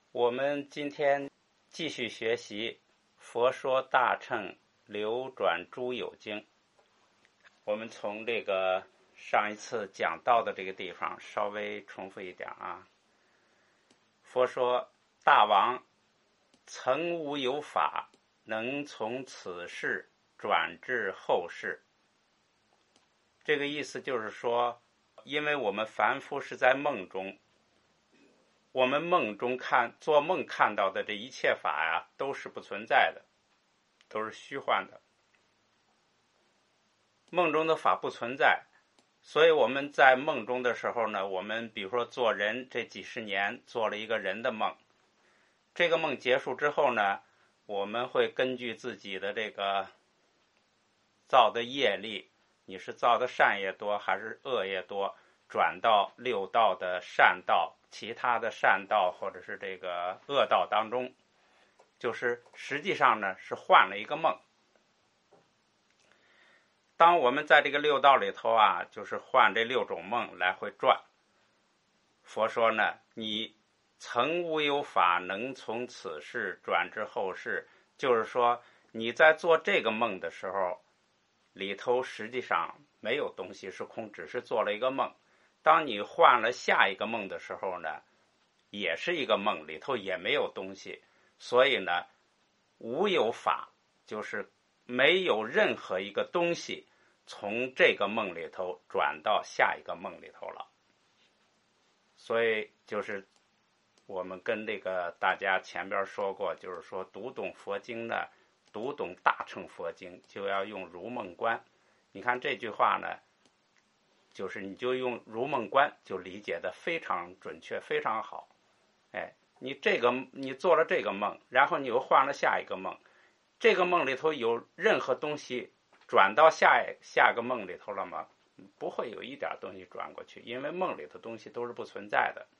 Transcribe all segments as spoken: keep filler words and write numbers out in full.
我们今天继续学习《佛说大乘流转诸有经》。我们从这个上一次讲到的这个地方稍微重复一点啊。佛说：大王曾无有法能从此世转至后世。这个意思就是说，因为我们凡夫是在梦中，我们梦中看做梦看到的这一切法呀，都是不存在的，都是虚幻的。梦中的法不存在，所以我们在梦中的时候呢，我们比如说做人这几十年做了一个人的梦，这个梦结束之后呢，我们会根据自己的这个造的业力，你是造的善业多还是恶业多，转到六道的善道，其他的善道或者是这个恶道当中，就是实际上呢是换了一个梦。当我们在这个六道里头啊，就是换这六种梦来回转。佛说呢，你曾无有法能从此世转至后世，就是说你在做这个梦的时候，里头实际上没有东西是空，只是做了一个梦。当你换了下一个梦的时候呢，也是一个梦，里头也没有东西。所以呢，无有法，就是没有任何一个东西从这个梦里头转到下一个梦里头了。所以就是我们跟这个大家前边说过，就是说读懂佛经呢，读懂大乘佛经就要用如梦观。你看这句话呢，就是你就用如梦观就理解的非常准确，非常好。哎，你这个你做了这个梦，然后你又换了下一个梦，这个梦里头有任何东西转到下下个梦里头了吗？不会有一点东西转过去，因为梦里的东西都是不存在的。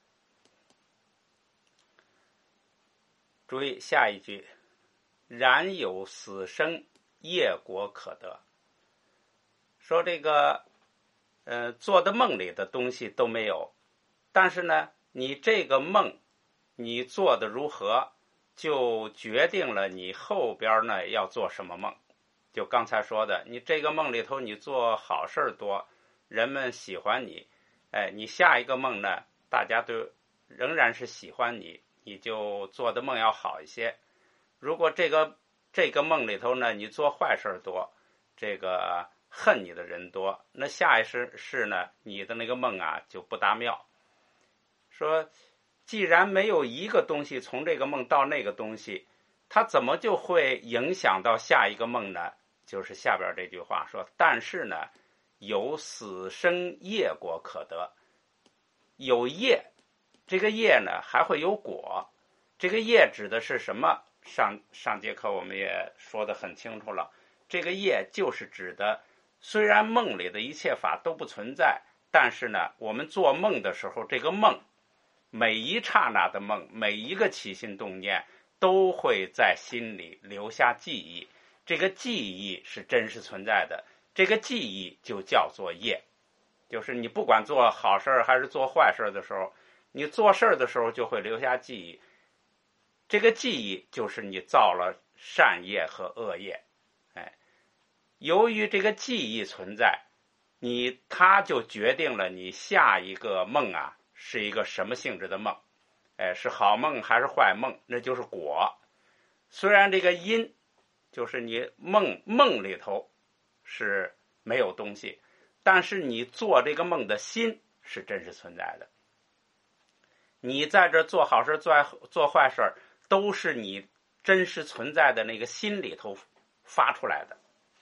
注意下一句，然有死生业果可得。说这个呃做的梦里的东西都没有，但是呢，你这个梦你做的如何，就决定了你后边呢要做什么梦。就刚才说的，你这个梦里头你做好事多，人们喜欢你，哎，你下一个梦呢，大家都仍然是喜欢你，你就做的梦要好一些。如果这个这个梦里头呢，你做坏事多，这个恨你的人多，那下一世世呢，你的那个梦啊就不大妙。说既然没有一个东西从这个梦到那个东西，它怎么就会影响到下一个梦呢？就是下边这句话说，但是呢，有死生业果可得。有业，这个业呢还会有果。这个业指的是什么？上上节课我们也说得很清楚了。这个业就是指的，虽然梦里的一切法都不存在，但是呢，我们做梦的时候，这个梦每一刹那的梦，每一个起心动念都会在心里留下记忆。这个记忆是真实存在的，这个记忆就叫做业。就是你不管做好事还是做坏事的时候，你做事的时候就会留下记忆，这个记忆就是你造了善业和恶业。哎，由于这个记忆存在，你它就决定了你下一个梦啊是一个什么性质的梦。哎，是好梦还是坏梦，那就是果。虽然这个因就是你梦梦里头是没有东西，但是你做这个梦的心是真实存在的。你在这做好事做做坏事，都是你真实存在的那个心里头发出来的。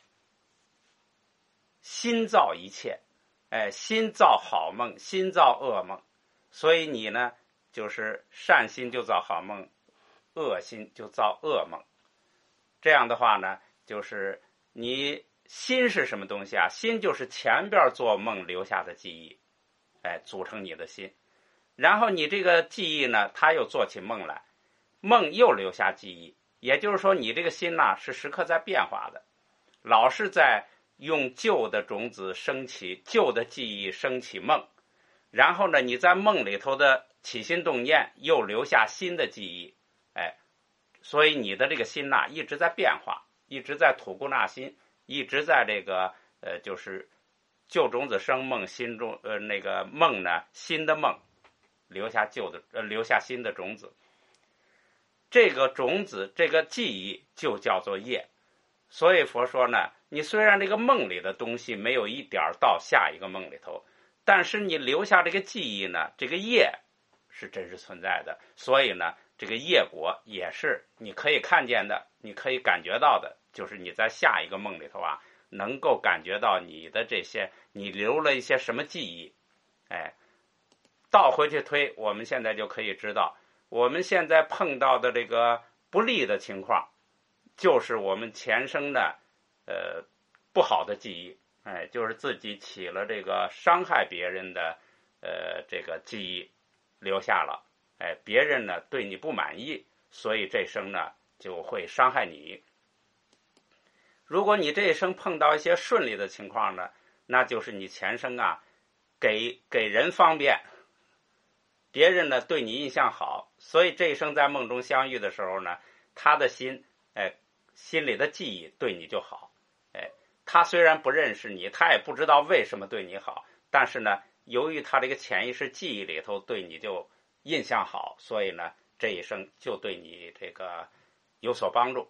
心造一切，哎，心造好梦，心造恶梦。所以你呢，就是善心就造好梦，恶心就造恶梦。这样的话呢，就是你心是什么东西啊？心就是前边做梦留下的记忆，哎，组成你的心。然后你这个记忆呢，它又做起梦来，梦又留下记忆。也就是说，你这个心呢，是时刻在变化的，老是在用旧的种子升起，旧的记忆升起梦。然后呢，你在梦里头的起心动念，又留下新的记忆，哎，所以你的这个心呐、啊、一直在变化，一直在吐故纳新，一直在这个呃就是旧种子生梦，新种呃那个梦呢新的梦，留下旧的呃留下新的种子。这个种子这个记忆就叫做业。所以佛说呢，你虽然这个梦里的东西没有一点到下一个梦里头，但是你留下这个记忆呢，这个业是真实存在的。所以呢，这个业果也是你可以看见的，你可以感觉到的，就是你在下一个梦里头啊，能够感觉到你的这些，你留了一些什么记忆。哎，倒回去推，我们现在就可以知道，我们现在碰到的这个不利的情况，就是我们前生的呃不好的记忆，哎，就是自己起了这个伤害别人的呃这个记忆留下了，哎，别人呢对你不满意，所以这生呢就会伤害你。如果你这一生碰到一些顺利的情况呢，那就是你前生啊给给人方便，别人呢对你印象好，所以这一生在梦中相遇的时候呢，他的心哎心里的记忆对你就好。哎，他虽然不认识你，他也不知道为什么对你好，但是呢由于他这个潜意识记忆里头对你就印象好，所以呢这一生就对你这个有所帮助。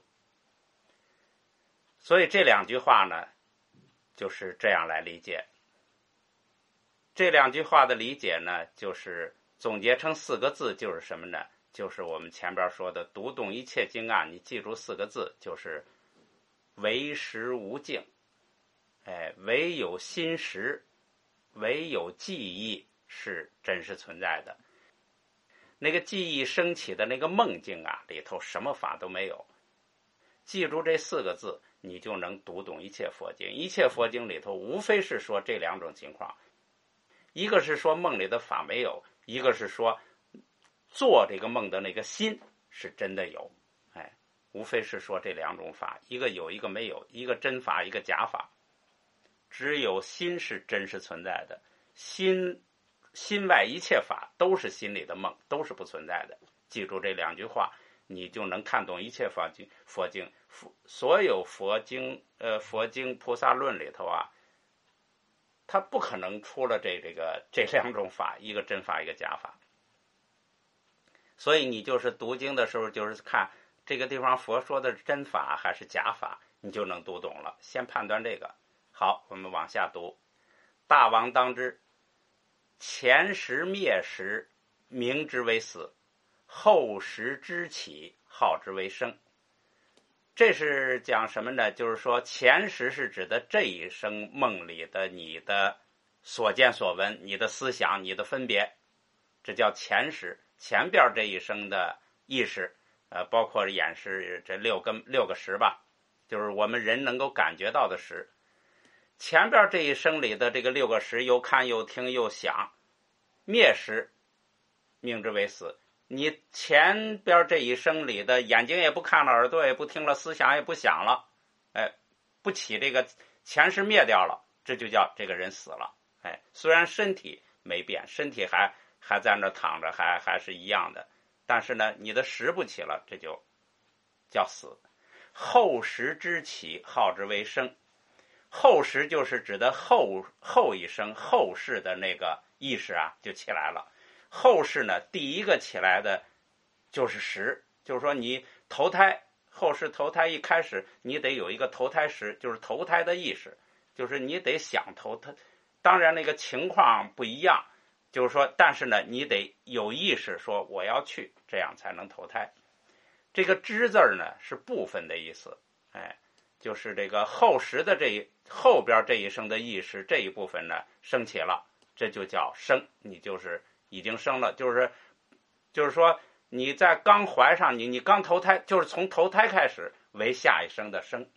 所以这两句话呢就是这样来理解。这两句话的理解呢，就是总结成四个字，就是什么呢？就是我们前边说的读懂一切经啊，你记住四个字，就是唯识无境。哎，唯有心识，唯有记忆是真实存在的。那个记忆升起的那个梦境啊，里头什么法都没有。记住这四个字，你就能读懂一切佛经。一切佛经里头无非是说这两种情况，一个是说梦里的法没有，一个是说做这个梦的那个心是真的有。哎，无非是说这两种法，一个有一个没有，一个真法一个假法。只有心是真实存在的，心心外一切法都是心里的梦，都是不存在的。记住这两句话，你就能看懂一切佛经。佛经所有佛经呃佛经菩萨论里头啊，它不可能出了这这个这两种法，一个真法一个假法。所以你就是读经的时候，就是看这个地方佛说的是真法还是假法，你就能读懂了。先判断这个。好，我们往下读。大王当知，前识灭时，名之为死；后识知起，号之为生。这是讲什么呢？就是说前识是指的这一生梦里的你的所见所闻，你的思想，你的分别，这叫前识。前边这一生的意识，呃，包括眼识这六个六个识吧，就是我们人能够感觉到的识。前边这一生里的这个六个识，又看又听又想，灭识，名之为死。你前边这一生里的眼睛也不看了，耳朵也不听了，思想也不想了，哎，不起这个前识灭掉了，这就叫这个人死了。哎，虽然身体没变，身体还还在那躺着，还还是一样的，但是呢，你的识不起了，这就叫死。后识之起，号之为生。后识就是指的后后一生后世的那个意识啊，就起来了。后世呢，第一个起来的就是识，就是说你投胎，后世投胎一开始你得有一个投胎识，就是投胎的意识，就是你得想投胎。当然那个情况不一样，就是说，但是呢，你得有意识说我要去，这样才能投胎。这个知字呢是部分的意思，哎。就是这个后识的这一后边这一生的意识这一部分呢升起了，这就叫生，你就是已经生了，就是就是说你在刚怀上你你刚投胎，就是从投胎开始为下一生的生。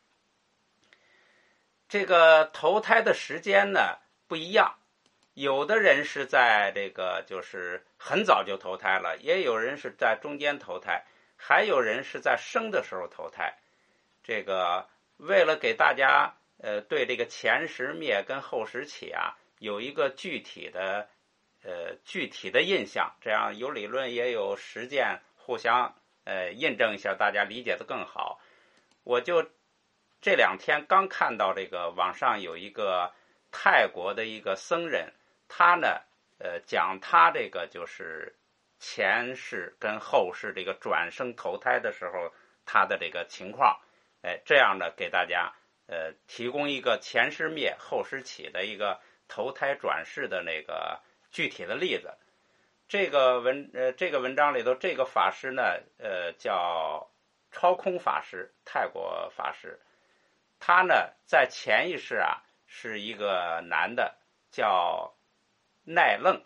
这个投胎的时间呢不一样，有的人是在这个就是很早就投胎了，也有人是在中间投胎，还有人是在生的时候投胎。这个为了给大家呃对这个前识灭跟后识起啊有一个具体的呃具体的印象，这样有理论也有实践，互相呃印证一下，大家理解的更好。我就这两天刚看到这个网上有一个泰国的一个僧人，他呢呃讲他这个就是前世跟后世这个转生投胎的时候他的这个情况，哎，这样呢给大家呃提供一个前世灭后世起的一个投胎转世的那个具体的例子。这个文呃这个文章里头，这个法师呢呃叫超空法师，泰国法师。他呢在前一世啊是一个男的叫奈楞，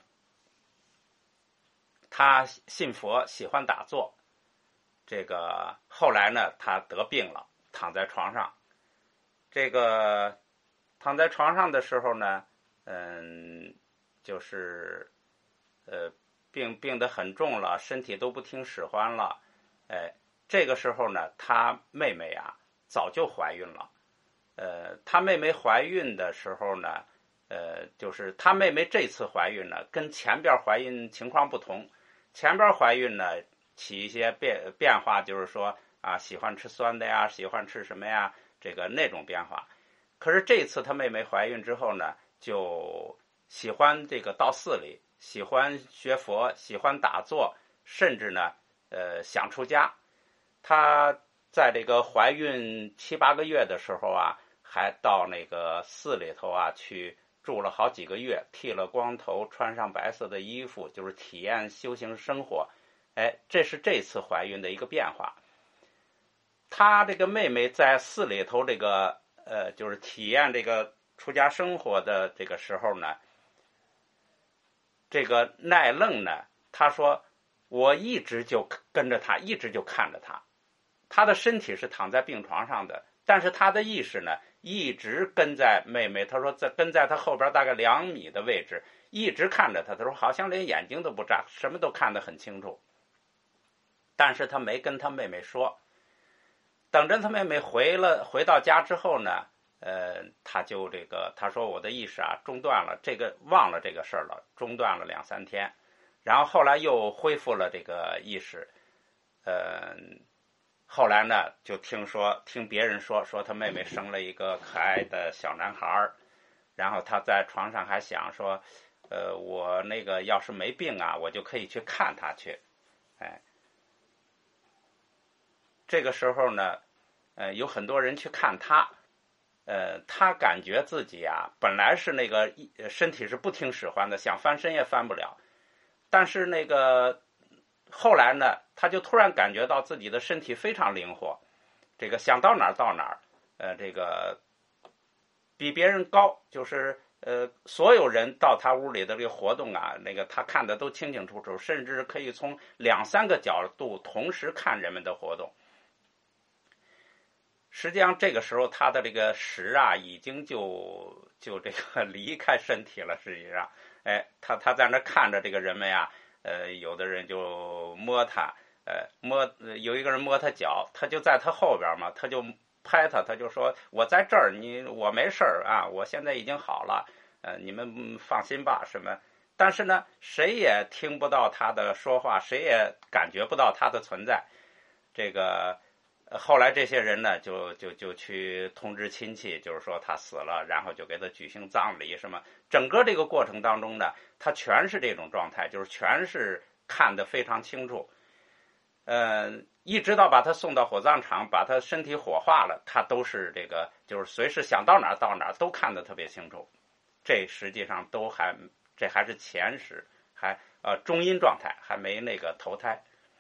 他信佛，喜欢打坐。这个后来呢他得病了，躺在床上。这个躺在床上的时候呢嗯就是呃病病得很重了，身体都不听使唤了。哎，这个时候呢他妹妹啊早就怀孕了。呃他妹妹怀孕的时候呢呃就是他妹妹这次怀孕呢跟前边怀孕情况不同。前边怀孕呢起一些变变化，就是说啊喜欢吃酸的呀，喜欢吃什么呀，这个那种变化。可是这次他妹妹怀孕之后呢，就喜欢这个到寺里，喜欢学佛，喜欢打坐，甚至呢呃想出家。他在这个怀孕七八个月的时候啊，还到那个寺里头啊去住了好几个月，剃了光头，穿上白色的衣服，就是体验修行生活。哎，这是这次怀孕的一个变化。他这个妹妹在寺里头这个呃，就是体验这个出家生活的这个时候呢，这个奈楞呢，他说我一直就跟着他，一直就看着他。他的身体是躺在病床上的，但是他的意识呢一直跟在妹妹，他说在跟在他后边大概两米的位置，一直看着他。他说好像连眼睛都不眨，什么都看得很清楚。但是他没跟他妹妹说。等着他妹妹回了回到家之后呢，呃，他就这个他说我的意识啊中断了，这个忘了这个事儿了，中断了两三天，然后后来又恢复了这个意识。呃，后来呢就听说听别人说说他妹妹生了一个可爱的小男孩，然后他在床上还想说，呃，我那个要是没病啊，我就可以去看他去。哎，这个时候呢，呃，有很多人去看他，呃，他感觉自己啊，本来是那个身体是不听使唤的，想翻身也翻不了，但是那个后来呢，他就突然感觉到自己的身体非常灵活，这个想到哪儿到哪儿，呃，这个比别人高，就是呃，所有人到他屋里的这个活动啊，那个他看的都清清楚楚，甚至可以从两三个角度同时看人们的活动。实际上这个时候他的这个识啊已经就就这个离开身体了。实际上哎，他他在那看着这个人们呀，呃有的人就摸他，呃摸有一个人摸他脚，他就在他后边嘛，他就拍他，他就说我在这儿，你我没事儿啊，我现在已经好了，呃你们放心吧什么。但是呢谁也听不到他的说话，谁也感觉不到他的存在。这个后来这些人呢，就就就去通知亲戚，就是说他死了，然后就给他举行葬礼什么。整个这个过程当中呢，他全是这种状态，就是全是看得非常清楚。呃，一直到把他送到火葬场，把他身体火化了，他都是这个，就是随时想到哪儿到哪儿都看得特别清楚。这实际上都还，这还是前世，还呃中阴状态，还没那个投胎。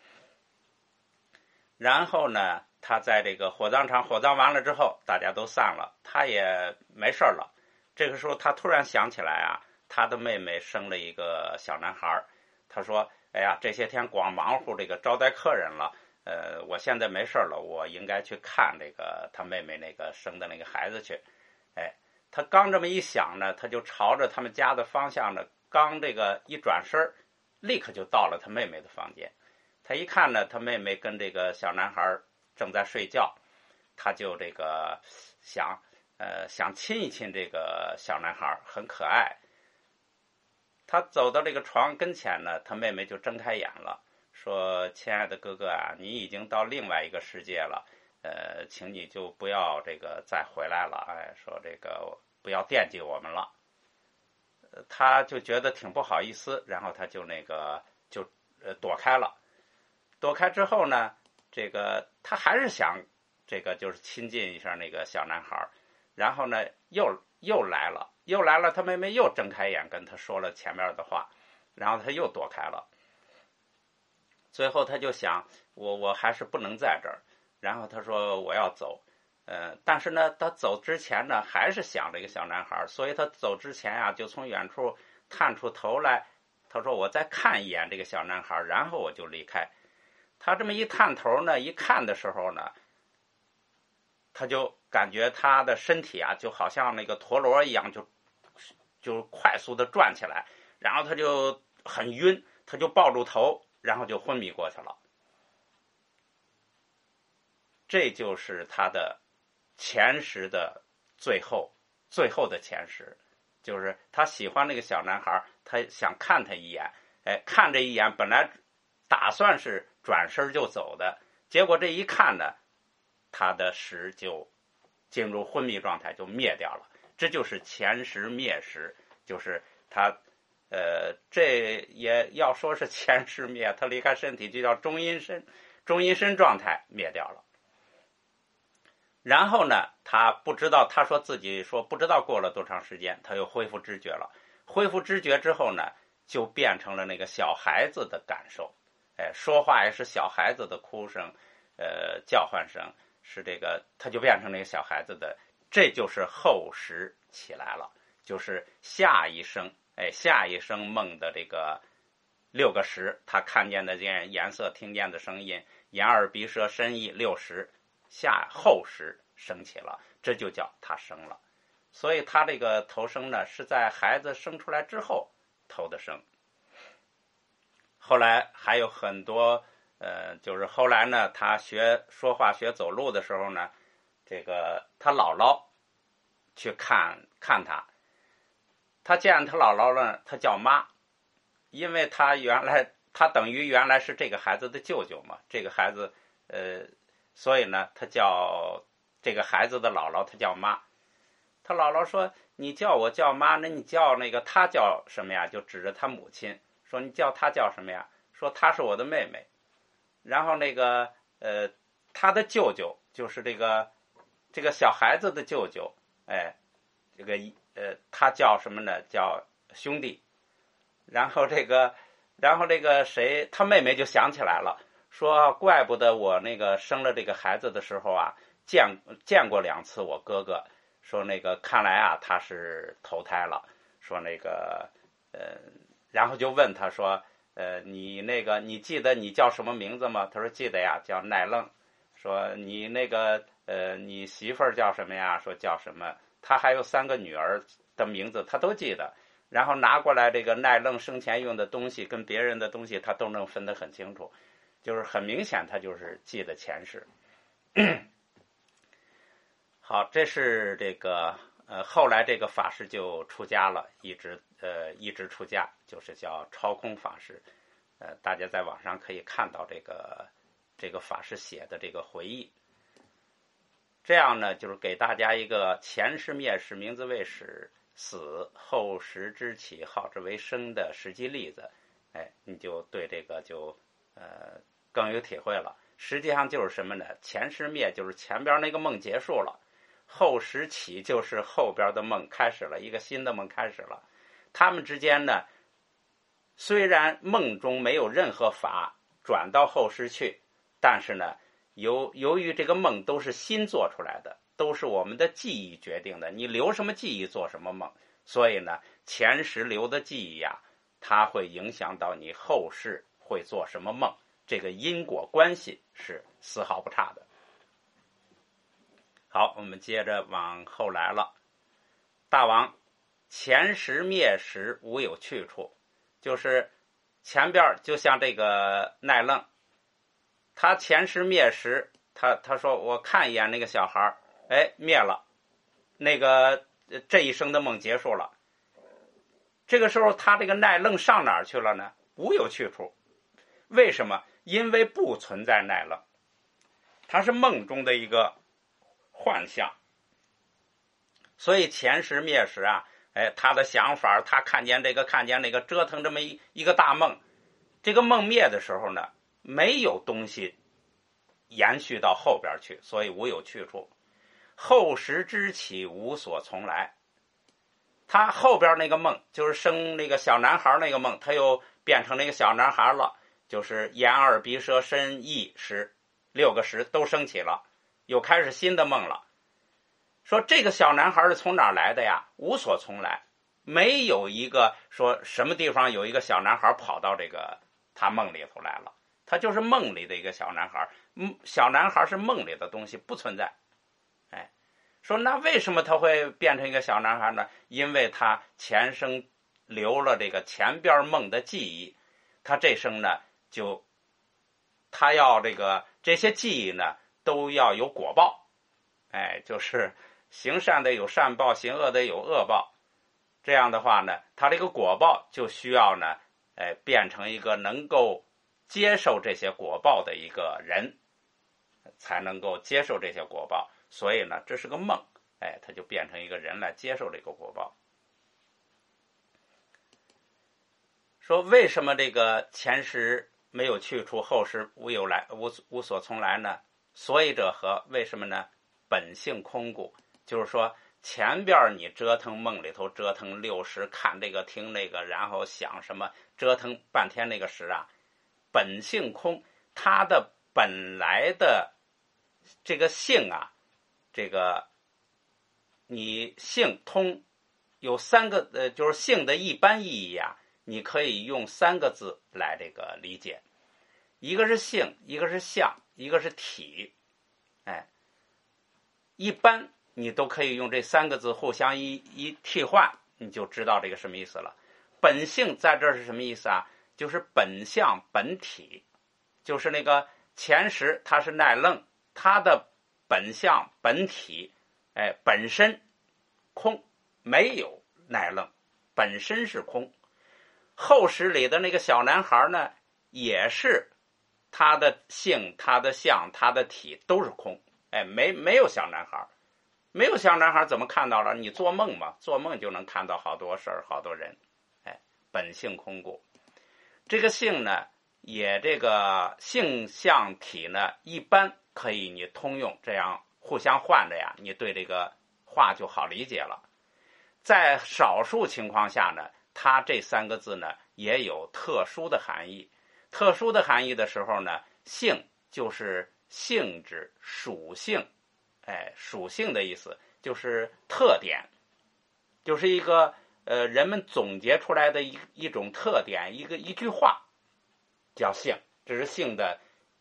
然后呢，他在这个火葬场火葬完了之后，大家都散了，他也没事了。这个时候他突然想起来啊，他的妹妹生了一个小男孩。他说哎呀，这些天光忙活这个招待客人了，呃我现在没事了，我应该去看这个他妹妹那个生的那个孩子去。哎，他刚这么一想呢，他就朝着他们家的方向呢，刚这个一转身，立刻就到了他妹妹的房间。他一看呢，他妹妹跟这个小男孩正在睡觉，他就这个想呃想亲一亲这个小男孩，很可爱。 他走到这个床跟前呢，他妹妹就睁开眼了，说：“亲爱的哥哥啊，你已经到另外一个世界了，呃，请你就不要这个再回来了，哎，说这个不要惦记我们了。”他就觉得挺不好意思，然后他就那个就呃躲开了。躲开之后呢，这个他还是想这个就是亲近一下那个小男孩，然后呢又又来了，又来了，他妹妹又睁开眼跟他说了前面的话，然后他又躲开了。最后他就想，我我还是不能在这儿，然后他说我要走。呃，但是呢，他走之前呢，还是想这个小男孩，所以他走之前啊，就从远处探出头来。他说：“我再看一眼这个小男孩，然后我就离开。”他这么一探头呢，一看的时候呢，他就感觉他的身体啊，就好像那个陀螺一样，就就快速的转起来，然后他就很晕，他就抱住头，然后就昏迷过去了。这就是他的前世的最后，最后的前世，就是他喜欢那个小男孩，他想看他一眼，哎，看这一眼，本来打算是转身就走的，结果这一看呢，他的识就进入昏迷状态，就灭掉了。这就是前识灭识，就是他，呃，这也要说是前识灭，他离开身体就叫中阴身，中阴身状态灭掉了。然后呢，他不知道，他说自己说不知道过了多长时间，他又恢复知觉了。恢复知觉之后呢，就变成了那个小孩子的感受，哎，说话也是小孩子的哭声，呃，叫唤声，是这个，他就变成那个小孩子的，这就是后识起来了，就是下一生，哎，下一生梦的这个六个识，他看见的这颜色，听见的声音，眼耳鼻舌身意六识。下后识升起了，这就叫他生了。所以他这个投生呢，是在孩子生出来之后投的生。后来还有很多，呃，就是后来呢，他学说话、学走路的时候呢，这个他姥姥去看看他，他见他姥姥呢，他叫妈，因为他原来他等于原来是这个孩子的舅舅嘛，这个孩子，呃。所以呢，他叫这个孩子的姥姥，他叫妈。他姥姥说：“你叫我叫妈，那你叫那个他叫什么呀？”就指着他母亲说：“你叫他叫什么呀？”说：“她是我的妹妹。”然后那个呃，他的舅舅就是这个这个小孩子的舅舅，哎，这个呃，他叫什么呢？叫兄弟。然后这个，然后这个谁，他妹妹就想起来了。说怪不得我那个生了这个孩子的时候啊，见见过两次我哥哥，说那个看来啊他是投胎了，说那个呃，然后就问他说，呃，你那个你记得你叫什么名字吗？他说记得呀，叫奈愣。说你那个呃，你媳妇儿叫什么呀？说叫什么？他还有三个女儿的名字他都记得，然后拿过来这个奈愣生前用的东西跟别人的东西他都能分得很清楚。就是很明显，他就是记得前世。好，这是这个呃，后来这个法师就出家了，一直呃一直出家，就是叫超空法师。呃，大家在网上可以看到这个这个法师写的这个回忆。这样呢，就是给大家一个前世灭世，名字为始，死后识之起，好之为生的实际例子。哎，你就对这个就呃。更有体会了。实际上就是什么呢？前识灭就是前边那个梦结束了，后识起就是后边的梦开始了，一个新的梦开始了。他们之间呢，虽然梦中没有任何法转到后识去，但是呢，由由于这个梦都是新做出来的，都是我们的记忆决定的，你留什么记忆做什么梦，所以呢，前识留的记忆呀，它会影响到你后世会做什么梦。这个因果关系是丝毫不差的。好，我们接着往后来了。大王，前识灭识无有去处，就是前边就像这个奈愣，他前识灭识，他他说我看一眼那个小孩，哎，灭了，那个这一生的梦结束了。 这个时候他这个奈楞上哪儿去了呢？无有去处。为什么？因为不存在奈楞，它是梦中的一个幻象。所以前时灭时啊，哎，他的想法，他看见这个看见那个，折腾这么一一个大梦，这个梦灭的时候呢，没有东西延续到后边去，所以无有去处。后时之起，无所从来。他后边那个梦，就是生那个小男孩那个梦，他又变成那个小男孩了，就是眼耳鼻舌身意识六个识都升起了，又开始新的梦了。说这个小男孩是从哪儿来的呀？无所从来，没有一个说什么地方有一个小男孩跑到这个他梦里头来了，他就是梦里的一个小男孩。嗯，小男孩是梦里的东西，不存在。哎，说那为什么他会变成一个小男孩呢？因为他前生留了这个前边梦的记忆，他这生呢就他要这个这些记忆呢都要有果报。哎，就是行善的有善报，行恶的有恶报。这样的话呢，他这个果报就需要呢，哎，变成一个能够接受这些果报的一个人，才能够接受这些果报。所以呢，这是个梦，哎，他就变成一个人来接受这个果报。说为什么这个前时没有去处，后时无有来，无无所从来呢？所以者何？为什么呢？本性空故。就是说前边你折腾梦里头折腾六十，看这个听那个，然后想什么，折腾半天那个时啊，本性空，它的本来的这个性啊，这个你性通有三个呃，就是性的一般意义啊，你可以用三个字来这个理解，一个是性，一个是相，一个是体。哎，一般你都可以用这三个字互相一一替换，你就知道这个什么意思了。本性在这是什么意思啊？就是本相本体，就是那个前时它是奈楞，它的本相本体，哎，本身空，没有奈楞，本身是空。后时里的那个小男孩呢，也是他的性、他的相、他的体都是空，哎，没没有小男孩，没有小男孩怎么看到了？你做梦嘛，做梦就能看到好多事儿、好多人，哎，本性空故。这个性呢，也这个性相体呢，一般可以你通用，这样互相换着呀，你对这个话就好理解了。在少数情况下呢，它这三个字呢也有特殊的含义。特殊的含义的时候呢，性就是性质、属性，哎，属性的意思就是特点，就是一个呃人们总结出来的一一种特点，一个一句话叫性，这是性的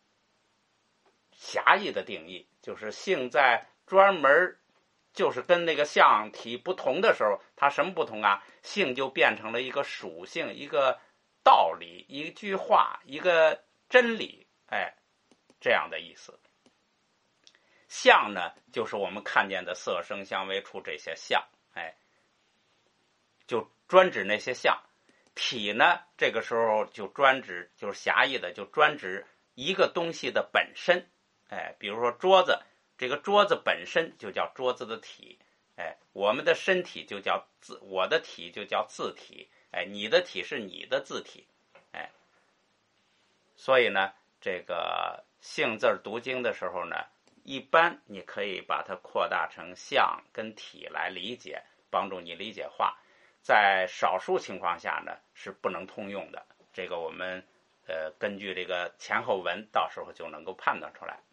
狭义的定义，就是性在专门就是跟那个相体不同的时候，它什么不同啊？性就变成了一个属性，一个道理，一句话，一个真理，哎，这样的意思。相呢，就是我们看见的色声香味触这些相，哎，就专指那些相。体呢，这个时候就专指，就是狭义的，就专指一个东西的本身，哎，比如说桌子，这个桌子本身就叫桌子的体，哎，我们的身体就叫字，我的体就叫字体，哎，你的体是你的字体，哎，所以呢，这个性字读经的时候呢，一般你可以把它扩大成相跟体来理解，帮助你理解话。在少数情况下呢，是不能通用的。这个我们呃根据这个前后文，到时候就能够判断出来。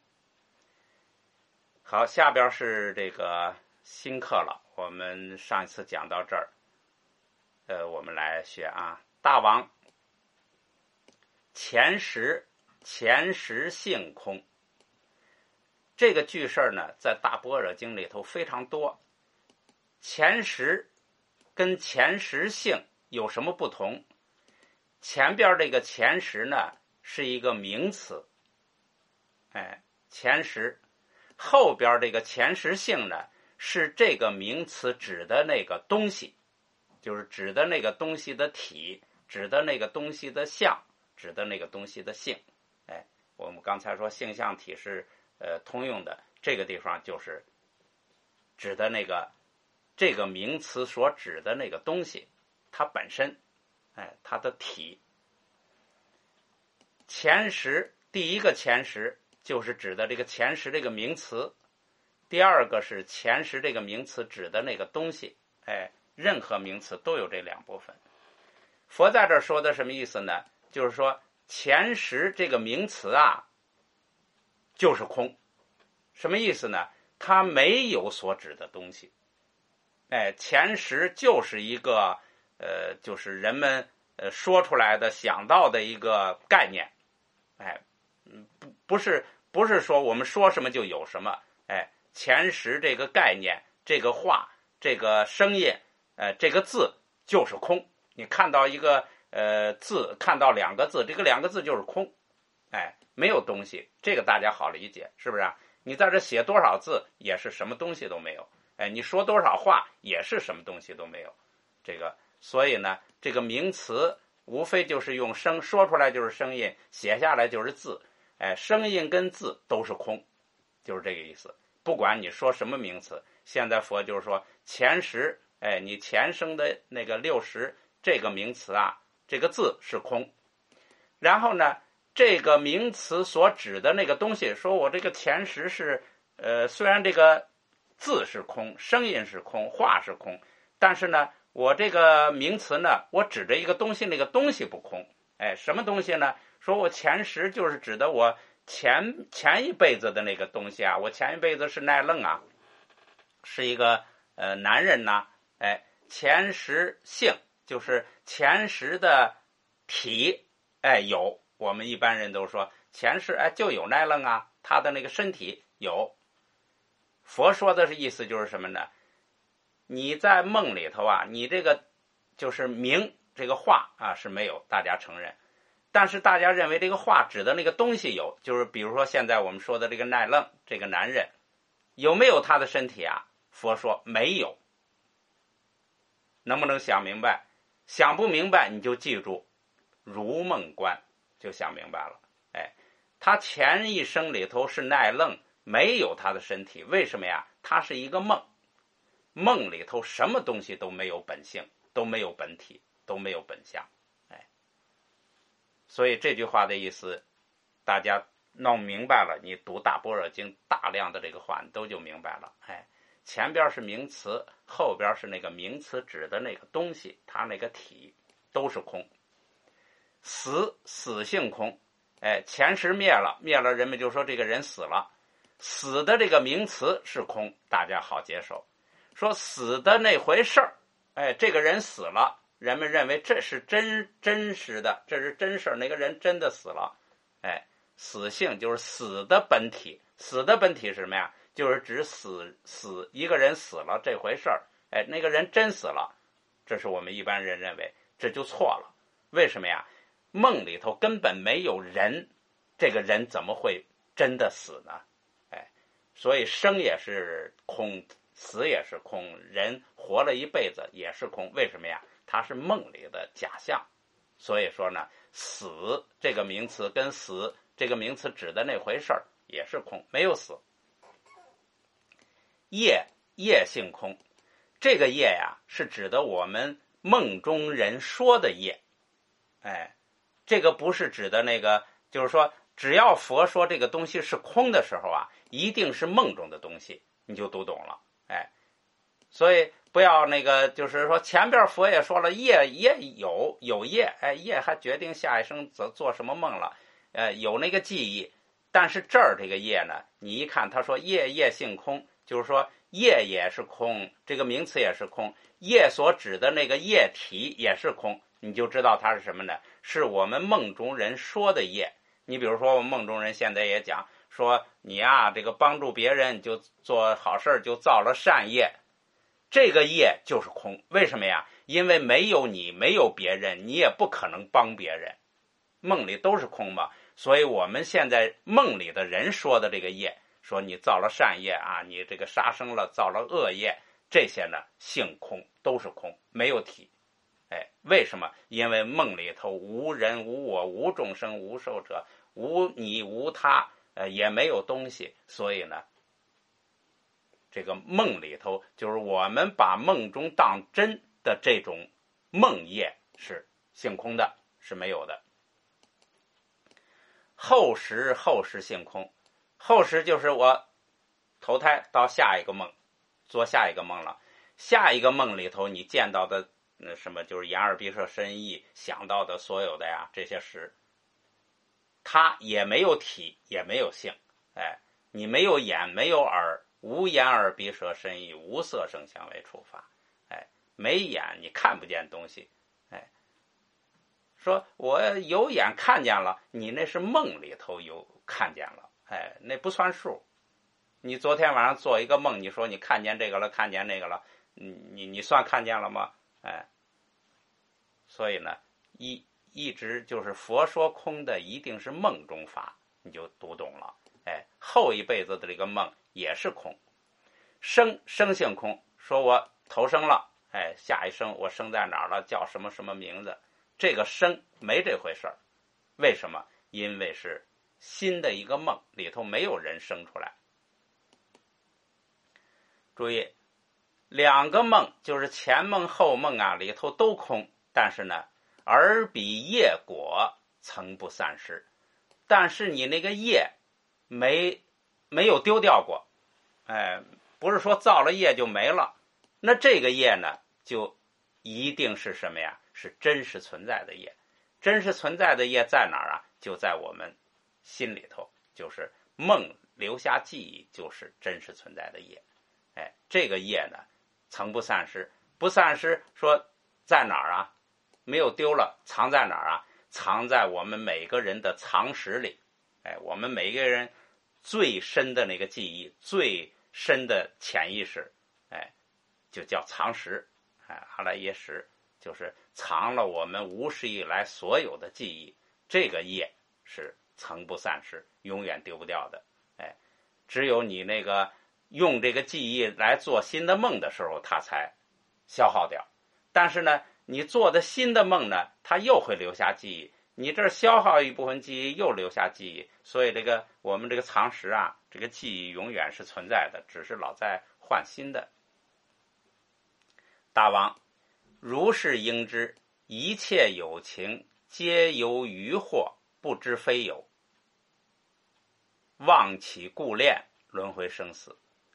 好，下边是这个新课了。我们上一次讲到这儿，呃，我们来学啊。大王，前时前时性空。这个句式呢，在大般若经里头非常多。前时跟前时性有什么不同？前边这个前时呢是一个名词，哎，前时。后边这个前时性呢是这个名词指的那个东西， 就是指的那个东西的体，指的那个东西的相，指的那个东西的性。哎，我们刚才说性相体是呃通用的，这个地方就是指的那个这个名词所指的那个东西，它本身，哎，它的体。前识，第一个前识就是指的这个前识这个名词，第二个是前识这个名词指的那个东西。哎，任何名词都有这两部分。佛在这儿说的什么意思呢？就是说前识这个名词啊，就是空。什么意思呢？它没有所指的东西。哎，前识就是一个呃，就是人们呃说出来的、想到的一个概念。哎，不不是不是说我们说什么就有什么。哎，前识这个概念，这个话，这个声音，呃，这个字就是空。你看到一个呃字，看到两个字，这个两个字就是空。哎，没有东西，这个大家好理解，是不是啊？你在这写多少字，也是什么东西都没有。哎，你说多少话，也是什么东西都没有。这个，所以呢，这个名词无非就是用声说出来就是声音，写下来就是字。哎，声音跟字都是空，就是这个意思。不管你说什么名词，现在佛就是说前识，哎，你前生的那个六识这个名词啊，这个字是空。然后呢，这个名词所指的那个东西，说我这个前识是，呃，虽然这个字是空，声音是空，话是空，但是呢，我这个名词呢，我指着一个东西，那个东西不空。哎，什么东西呢？说我前识就是指的我前前一辈子的那个东西啊，我前一辈子是奈楞啊，是一个呃男人呐、啊。哎，前识性就是前识的体，哎有，我们一般人都说前世哎就有奈楞啊，他的那个身体有。佛说的是意思就是什么呢？你在梦里头啊，你这个就是名这个话啊是没有，大家承认，但是大家认为这个话指的那个东西有，就是比如说现在我们说的这个奈楞这个男人，有没有他的身体啊？佛说没有。能不能想明白？想不明白你就记住如梦观，就想明白了。哎，他前一生里头是奈楞，没有他的身体，为什么呀？他是一个梦，梦里头什么东西都没有本性，都没有本体，都没有本相。哎，所以这句话的意思大家弄明白了，你读大般若经大量的这个话你都就明白了。哎，前边是名词，后边是那个名词指的那个东西，它那个体都是空。死，死性空。哎，前识灭了，灭了，人们就说这个人死了。死的这个名词是空，大家好接受。说死的那回事儿，哎，这个人死了，人们认为这是真真实的，这是真事儿，那个人真的死了。哎，死性就是死的本体，死的本体是什么呀？就是指死死一个人死了这回事儿。哎，那个人真死了，这是我们一般人认为，这就错了。为什么呀？梦里头根本没有人，这个人怎么会真的死呢？哎，所以生也是空，死也是空，人活了一辈子也是空。为什么呀？它是梦里的假象。所以说呢，死这个名词跟死这个名词指的那回事儿也是空，没有死。业，业性空。这个业呀，是指的我们梦中人说的业。哎，这个不是指的那个，就是说只要佛说这个东西是空的时候啊，一定是梦中的东西，你就读懂了。哎，所以不要那个，就是说前边佛也说了，业也有有业，哎，业还决定下一生做做什么梦了，呃，有那个记忆。但是这儿这个业呢，你一看他说业业性空，就是说业也是空，这个名词也是空，业所指的那个业体也是空，你就知道它是什么呢？是我们梦中人说的业。你比如说我们梦中人现在也讲说你啊，这个帮助别人就做好事，就造了善业，这个业就是空。为什么呀？因为没有你，没有别人，你也不可能帮别人，梦里都是空嘛。所以我们现在梦里的人说的这个业，说你造了善业啊，你这个杀生了，造了恶业，这些呢性空，都是空，没有体。 哎，为什么？因为梦里头无人无我无众生无寿者，无你无他，呃，也没有东西，所以呢，这个梦里头就是我们把梦中当真的这种梦业是性空的，是没有的。后识后识性空，后识就是我投胎到下一个梦，做下一个梦了。下一个梦里头你见到的那什么就是眼耳鼻舌身意想到的所有的呀这些识，它也没有体也没有性，哎，你没有眼没有耳，无眼耳鼻舌身意，无色声香味触法，哎，没眼你看不见东西，哎，说我有眼看见了，你那是梦里头有看见了，哎，那不算数。你昨天晚上做一个梦，你说你看见这个了，看见那个了，你你你算看见了吗？哎，所以呢，一一直就是佛说空的一定是梦中法，你就读懂了。哎，后一辈子的这个梦也是空，生生性空，说我投生了，哎，下一生我生在哪儿了，叫什么什么名字，这个生没这回事儿。为什么？因为是新的一个梦，里头没有人生出来。注意，两个梦就是前梦后梦啊，里头都空，但是呢，而彼业果曾不散失，但是你那个业没没有丢掉过，哎，不是说造了业就没了，那这个业呢，就一定是什么呀？是真实存在的业。真实存在的业在哪儿啊？就在我们心里头，就是梦留下记忆，就是真实存在的业。哎，这个业呢，曾不散失，不散失说在哪儿啊？没有丢了，藏在哪儿啊？藏在我们每个人的藏识里。哎，我们每个人最深的那个记忆，最深的潜意识，哎，就叫藏识。哎，阿赖耶识就是藏了我们无始以来所有的记忆，这个业是曾不散失，永远丢不掉的。哎，只有你那个用这个记忆来做新的梦的时候，它才消耗掉。但是呢，你做的新的梦呢，它又会留下记忆。你这消耗一部分记忆，又留下记忆，所以这个我们这个藏识啊，这个记忆永远是存在的，只是老在换新的。大王，如是应知，一切有情皆由于惑，不知非有，妄起故恋，轮回生死。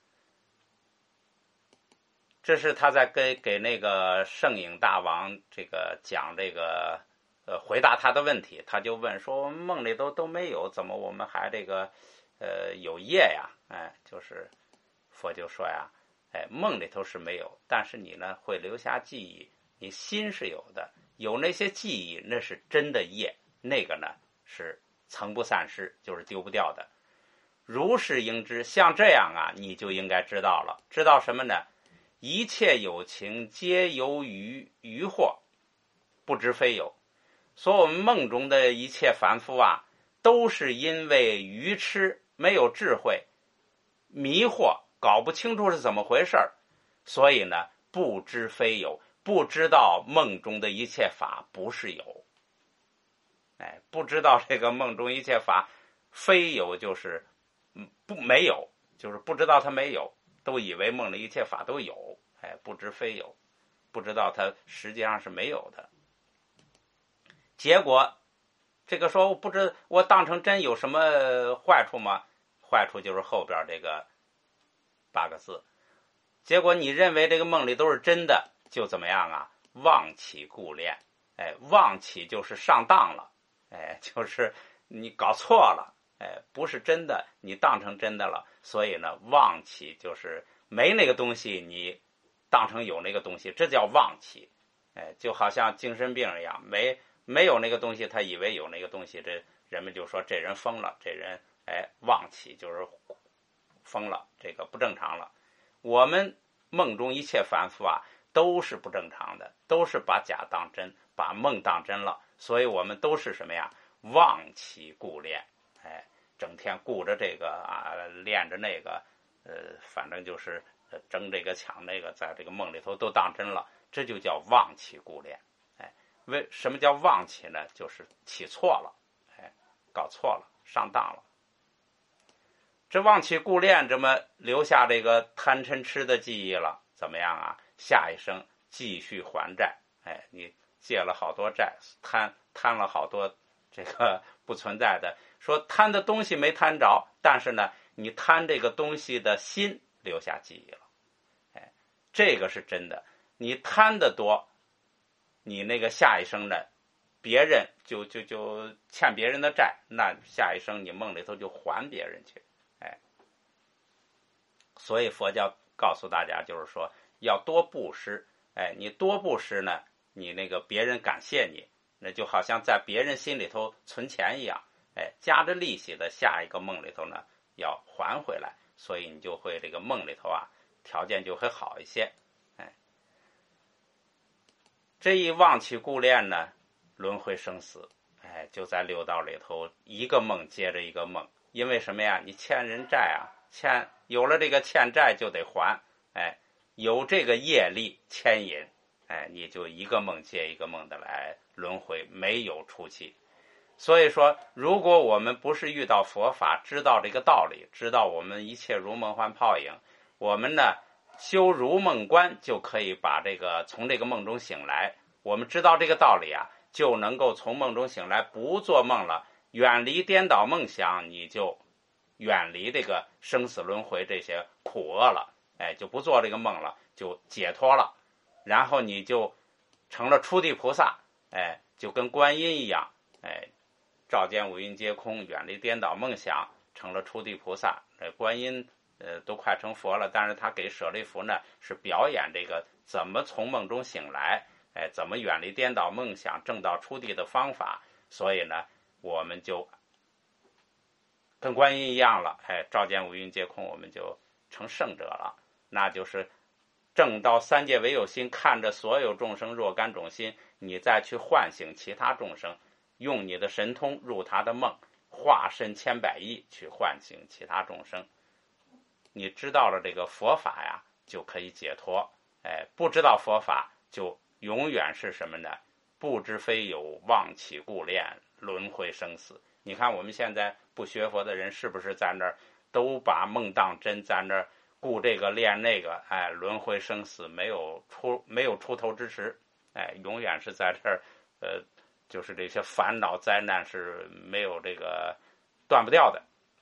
这是他在给给那个圣影大王这个讲这个呃回答他的问题，他就问说我们梦里都都没有，怎么我们还这个呃有业呀？哎，就是佛就说呀，哎，梦里头是没有，但是你呢会留下记忆，你心是有的，有那些记忆，那是真的业，那个呢是曾不散失，就是丢不掉的。如是应知，像这样啊，你就应该知道了，知道什么呢？一切有情皆由于于惑，不知非有。所以我们梦中的一切凡夫啊，都是因为愚痴，没有智慧，迷惑，搞不清楚是怎么回事，所以呢，不知非有，不知道梦中的一切法不是有。哎，不知道这个梦中一切法非有，就是不没有，就是不知道它没有，都以为梦里一切法都有，哎，不知非有，不知道它实际上是没有的。结果这个说我不知我当成真有什么坏处吗？坏处就是后边这个八个字。结果你认为这个梦里都是真的，就怎么样啊？妄起故恋。哎，妄起就是上当了，哎，就是你搞错了，哎，不是真的，你当成真的了。所以呢，妄起就是没那个东西，你当成有那个东西，这叫妄起。哎，就好像精神病一样，没没有那个东西，他以为有那个东西，这人们就说这人疯了，这人哎妄起就是疯了，这个不正常了。我们梦中一切凡夫啊，都是不正常的，都是把假当真，把梦当真了，所以我们都是什么呀？妄起故恋，哎，整天顾着这个啊，恋着那个，呃，反正就是争这个抢那个，在这个梦里头都当真了，这就叫妄起故恋。 为什么叫妄起呢？就是起错了，哎，搞错了，上当了。这妄起故恋，这么留下这个贪嗔痴的记忆了，怎么样啊？下一生继续还债，哎，你借了好多债，贪贪了好多这个不存在的，说贪的东西没贪着，但是呢，你贪这个东西的心留下记忆了，哎，这个是真的。你贪的多，你那个下一生呢，别人就就就欠别人的债，那下一生你梦里头就还别人去，哎，所以佛教告诉大家，就是说要多布施，哎，你多布施呢，你那个别人感谢你，那就好像在别人心里头存钱一样，哎，加着利息的下一个梦里头呢要还回来，所以你就会这个梦里头啊条件就会好一些，哎，这一忘起故恋呢，轮回生死，哎，就在六道里头一个梦接着一个梦，因为什么呀？你欠人债啊，欠有了这个欠债就得还，哎，有这个业力牵引，哎，你就一个梦接一个梦的来轮回，没有出期。所以说，如果我们不是遇到佛法，知道这个道理，知道我们一切如梦幻泡影，我们呢修如梦观，就可以把这个从这个梦中醒来。我们知道这个道理啊，就能够从梦中醒来，不做梦了，远离颠倒梦想，你就远离这个生死轮回这些苦厄了，哎，就不做这个梦了，就解脱了，然后你就成了初地菩萨，哎，就跟观音一样，哎，照见五蕴皆空，远离颠倒梦想，成了初地菩萨。这观音呃都快成佛了，但是他给舍利弗呢是表演这个怎么从梦中醒来，哎，怎么远离颠倒梦想，证到初地的方法。所以呢，我们就跟观音一样了，哎，照见五蕴皆空，我们就成圣者了。那就是证到三界唯有心，看着所有众生若干种心，你再去唤醒其他众生，用你的神通入他的梦，化身千百亿去唤醒其他众生。你知道了这个佛法呀，就可以解脱，哎，不知道佛法就永远是什么呢？不知非有，妄起故恋，轮回生死。你看我们现在不学佛的人，是不是在那儿都把梦当真，在那儿顾这个恋那个，哎，轮回生死没有出没有出头之时，哎，永远是在这儿，呃，就是这些烦恼灾难是没有这个断不掉的。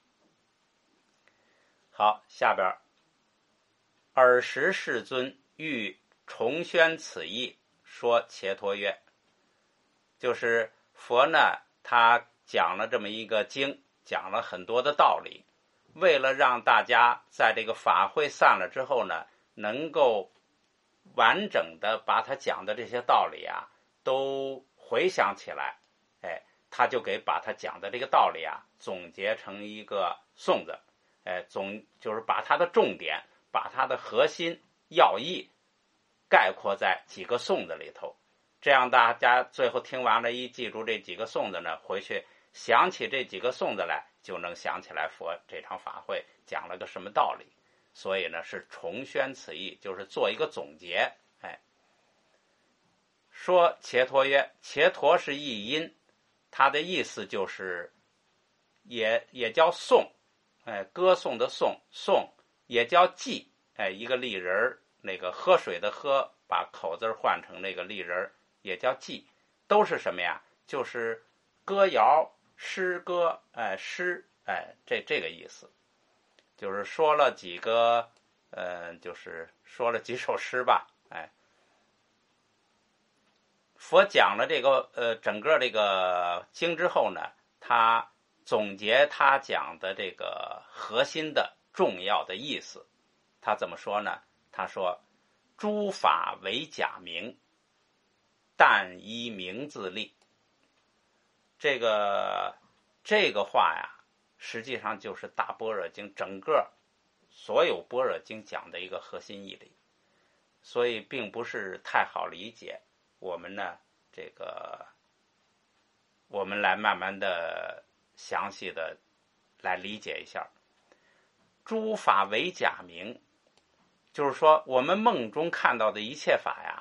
好，下边尔时世尊欲重宣此义，说伽陀曰，就是佛呢，他讲了这么一个经，讲了很多的道理，为了让大家在这个法会散了之后呢，能够完整的把他讲的这些道理啊都回想起来，哎，他就给把他讲的这个道理啊总结成一个颂子，哎，总就是把他的重点，把他的核心要义概括在几个颂子里头，这样大家最后听完了一记住这几个颂子呢，回去想起这几个颂子来，就能想起来佛这场法会讲了个什么道理。所以呢是重宣此义，就是做一个总结。哎，说伽陀曰，伽陀是译音，它的意思就是也也叫颂，哎，歌颂的颂，颂也叫偈，哎，一个立人，那个喝水的喝，把口字换成那个立人，也叫偈，都是什么呀？就是歌谣、诗歌，哎，诗，哎，这这个意思，就是说了几个，呃，就是说了几首诗吧，哎，佛讲了这个呃整个这个经之后呢，他总结他讲的这个核心的重要的意思，他怎么说呢？他说：“诸法为假名，但依名自立。”这个这个话呀，实际上就是大般若经整个所有般若经讲的一个核心义理，所以并不是太好理解。我们呢，这个我们来慢慢的详细的来理解一下。诸法为假名，就是说我们梦中看到的一切法呀，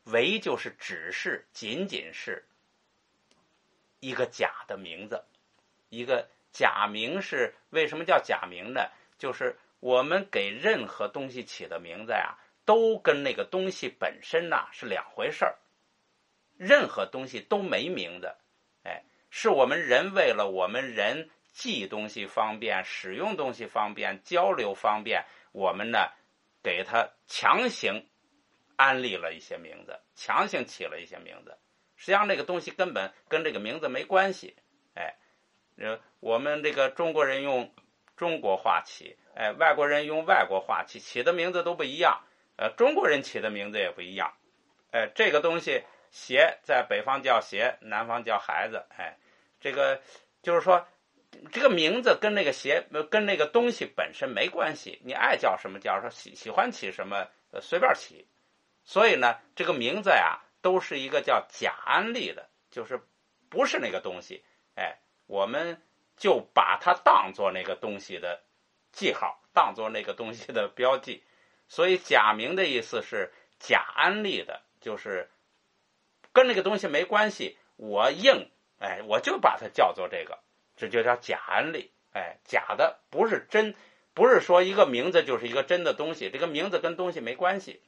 唯就是只是仅仅是一个假的名字，一个假名。是为什么叫假名呢？就是我们给任何东西起的名字呀，都跟那个东西本身呐是两回事儿。任何东西都没名字，哎，是我们人为了我们人记东西方便、使用东西方便、交流方便，我们呢给它强行安利了一些名字，强行起了一些名字。实际上这个东西根本跟这个名字没关系。哎，我们这个中国人用中国话起，哎，外国人用外国话起，起的名字都不一样。呃，中国人起的名字也不一样。哎，这个东西鞋在北方叫鞋，南方叫孩子。哎，这个就是说，这个名字跟那个鞋跟那个东西本身没关系，你爱叫什么叫，说喜喜欢起什么，呃，随便起。所以呢，这个名字呀，都是一个叫假安利的，就是不是那个东西。哎，我们就把它当作那个东西的记号，当作那个东西的标记。所以假名的意思是假安利的，就是跟那个东西没关系，我硬，哎，我就把它叫做这个，这就叫假安利。哎，假的不是真，不是说一个名字就是一个真的东西，这个名字跟东西没关系。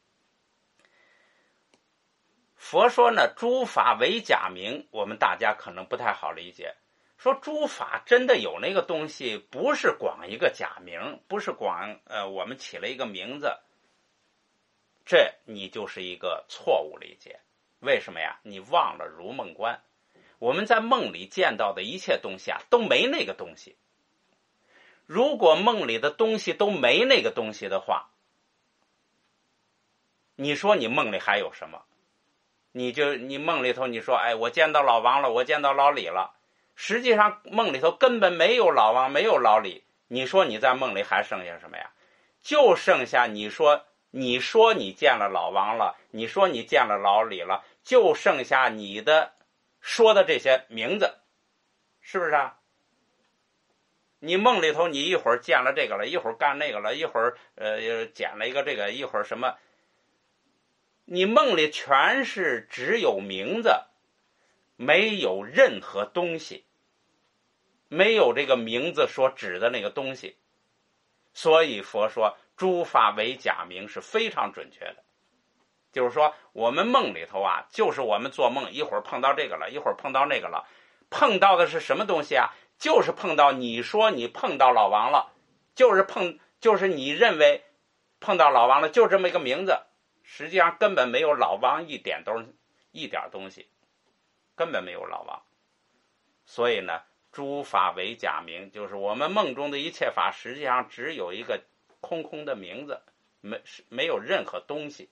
佛说呢，诸法为假名，我们大家可能不太好理解。说诸法真的有那个东西，不是光一个假名，不是光呃我们起了一个名字，这你就是一个错误理解。为什么呀？你忘了如梦观，我们在梦里见到的一切东西啊，都没那个东西。如果梦里的东西都没那个东西的话，你说你梦里还有什么？你就你梦里头你说，哎，我见到老王了，我见到老李了，实际上梦里头根本没有老王，没有老李。你说你在梦里还剩下什么呀？就剩下你说你说你见了老王了，你说你见了老李了，就剩下你的说的这些名字，是不是啊？你梦里头你一会儿见了这个了，一会儿干那个了，一会儿呃捡了一个这个，一会儿什么，你梦里全是只有名字，没有任何东西，没有这个名字所指的那个东西。所以佛说诸法为假名是非常准确的。就是说我们梦里头啊，就是我们做梦一会儿碰到这个了，一会儿碰到那个了，碰到的是什么东西啊？就是碰到你说你碰到老王了，就是碰就是你认为碰到老王了，就这么一个名字，实际上根本没有老王一点都一点东西，根本没有老王。所以呢，诸法为假名，就是我们梦中的一切法实际上只有一个空空的名字，没没有任何东西。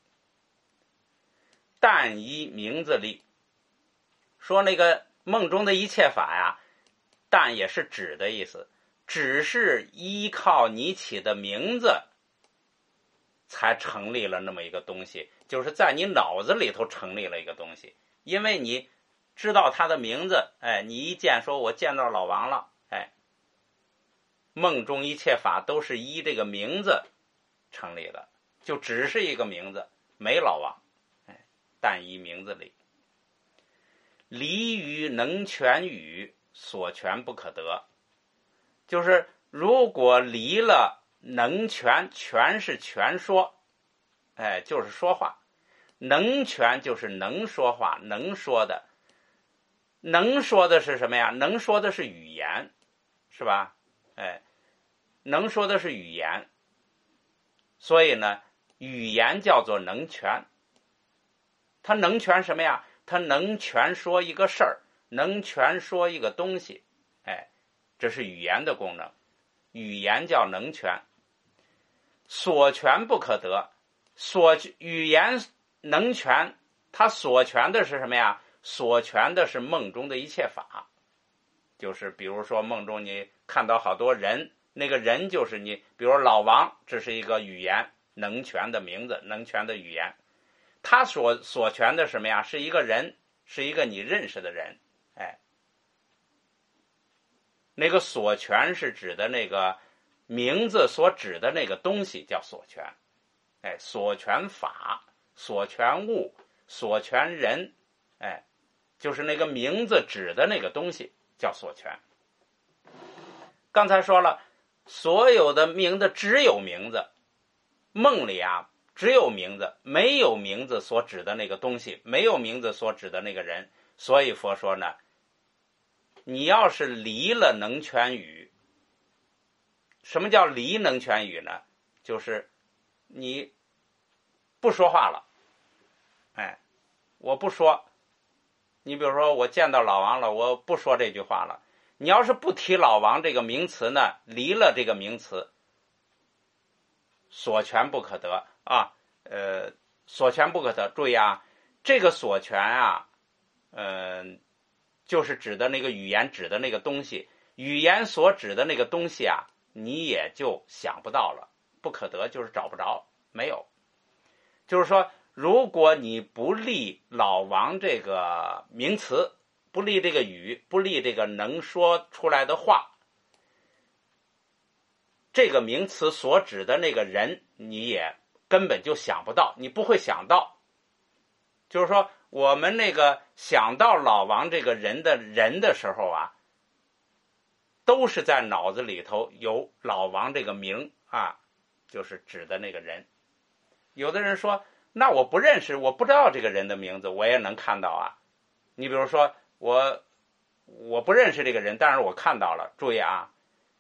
但依名字立，说那个梦中的一切法呀，但也是指的意思，只是依靠你起的名字才成立了那么一个东西，就是在你脑子里头成立了一个东西。因为你知道他的名字，哎，你一见说我见到老王了，哎，梦中一切法都是依这个名字成立的，就只是一个名字，没老王。哎，但依名字立，离于能全语，所全不可得。就是如果离了能全，全是全说，哎，就是说话。能全就是能说话，能说的。能说的是什么呀？能说的是语言，是吧？哎，能说的是语言。所以呢，语言叫做能全。它能全什么呀？它能全说一个事儿，能全说一个东西。哎，这是语言的功能。语言叫能全。所全不可得。所语言能全，它所全的是什么呀？所全的是梦中的一切法。就是比如说梦中你看到好多人，那个人就是你，比如老王，这是一个语言能全的名字，能全的语言。他所所全的什么呀？是一个人，是一个你认识的人。哎，那个所全是指的那个名字所指的那个东西叫所全。哎，所全法，所全物， 所权人，哎，就是那个名字指的那个东西叫所权。刚才说了，所有的名字只有名字，梦里啊只有名字，没有名字所指的那个东西，没有名字所指的那个人。所以佛说呢，你要是离了能权语，什么叫离能权语呢？就是你不说话了，哎，我不说。你比如说我见到老王了，我不说这句话了。你要是不提老王这个名词呢，离了这个名词，所权不可得啊，呃，所权不可得。注意啊，这个所权啊，嗯、呃，就是指的那个语言指的那个东西，语言所指的那个东西啊，你也就想不到了。不可得就是找不着，没有。就是说，如果你不立老王这个名词，不立这个语，不立这个能说出来的话，这个名词所指的那个人，你也根本就想不到，你不会想到。就是说，我们那个想到老王这个人的人的时候啊，都是在脑子里头有老王这个名啊，就是指的那个人。有的人说，那我不认识，我不知道这个人的名字，我也能看到啊。你比如说，我我不认识这个人，但是我看到了。注意啊，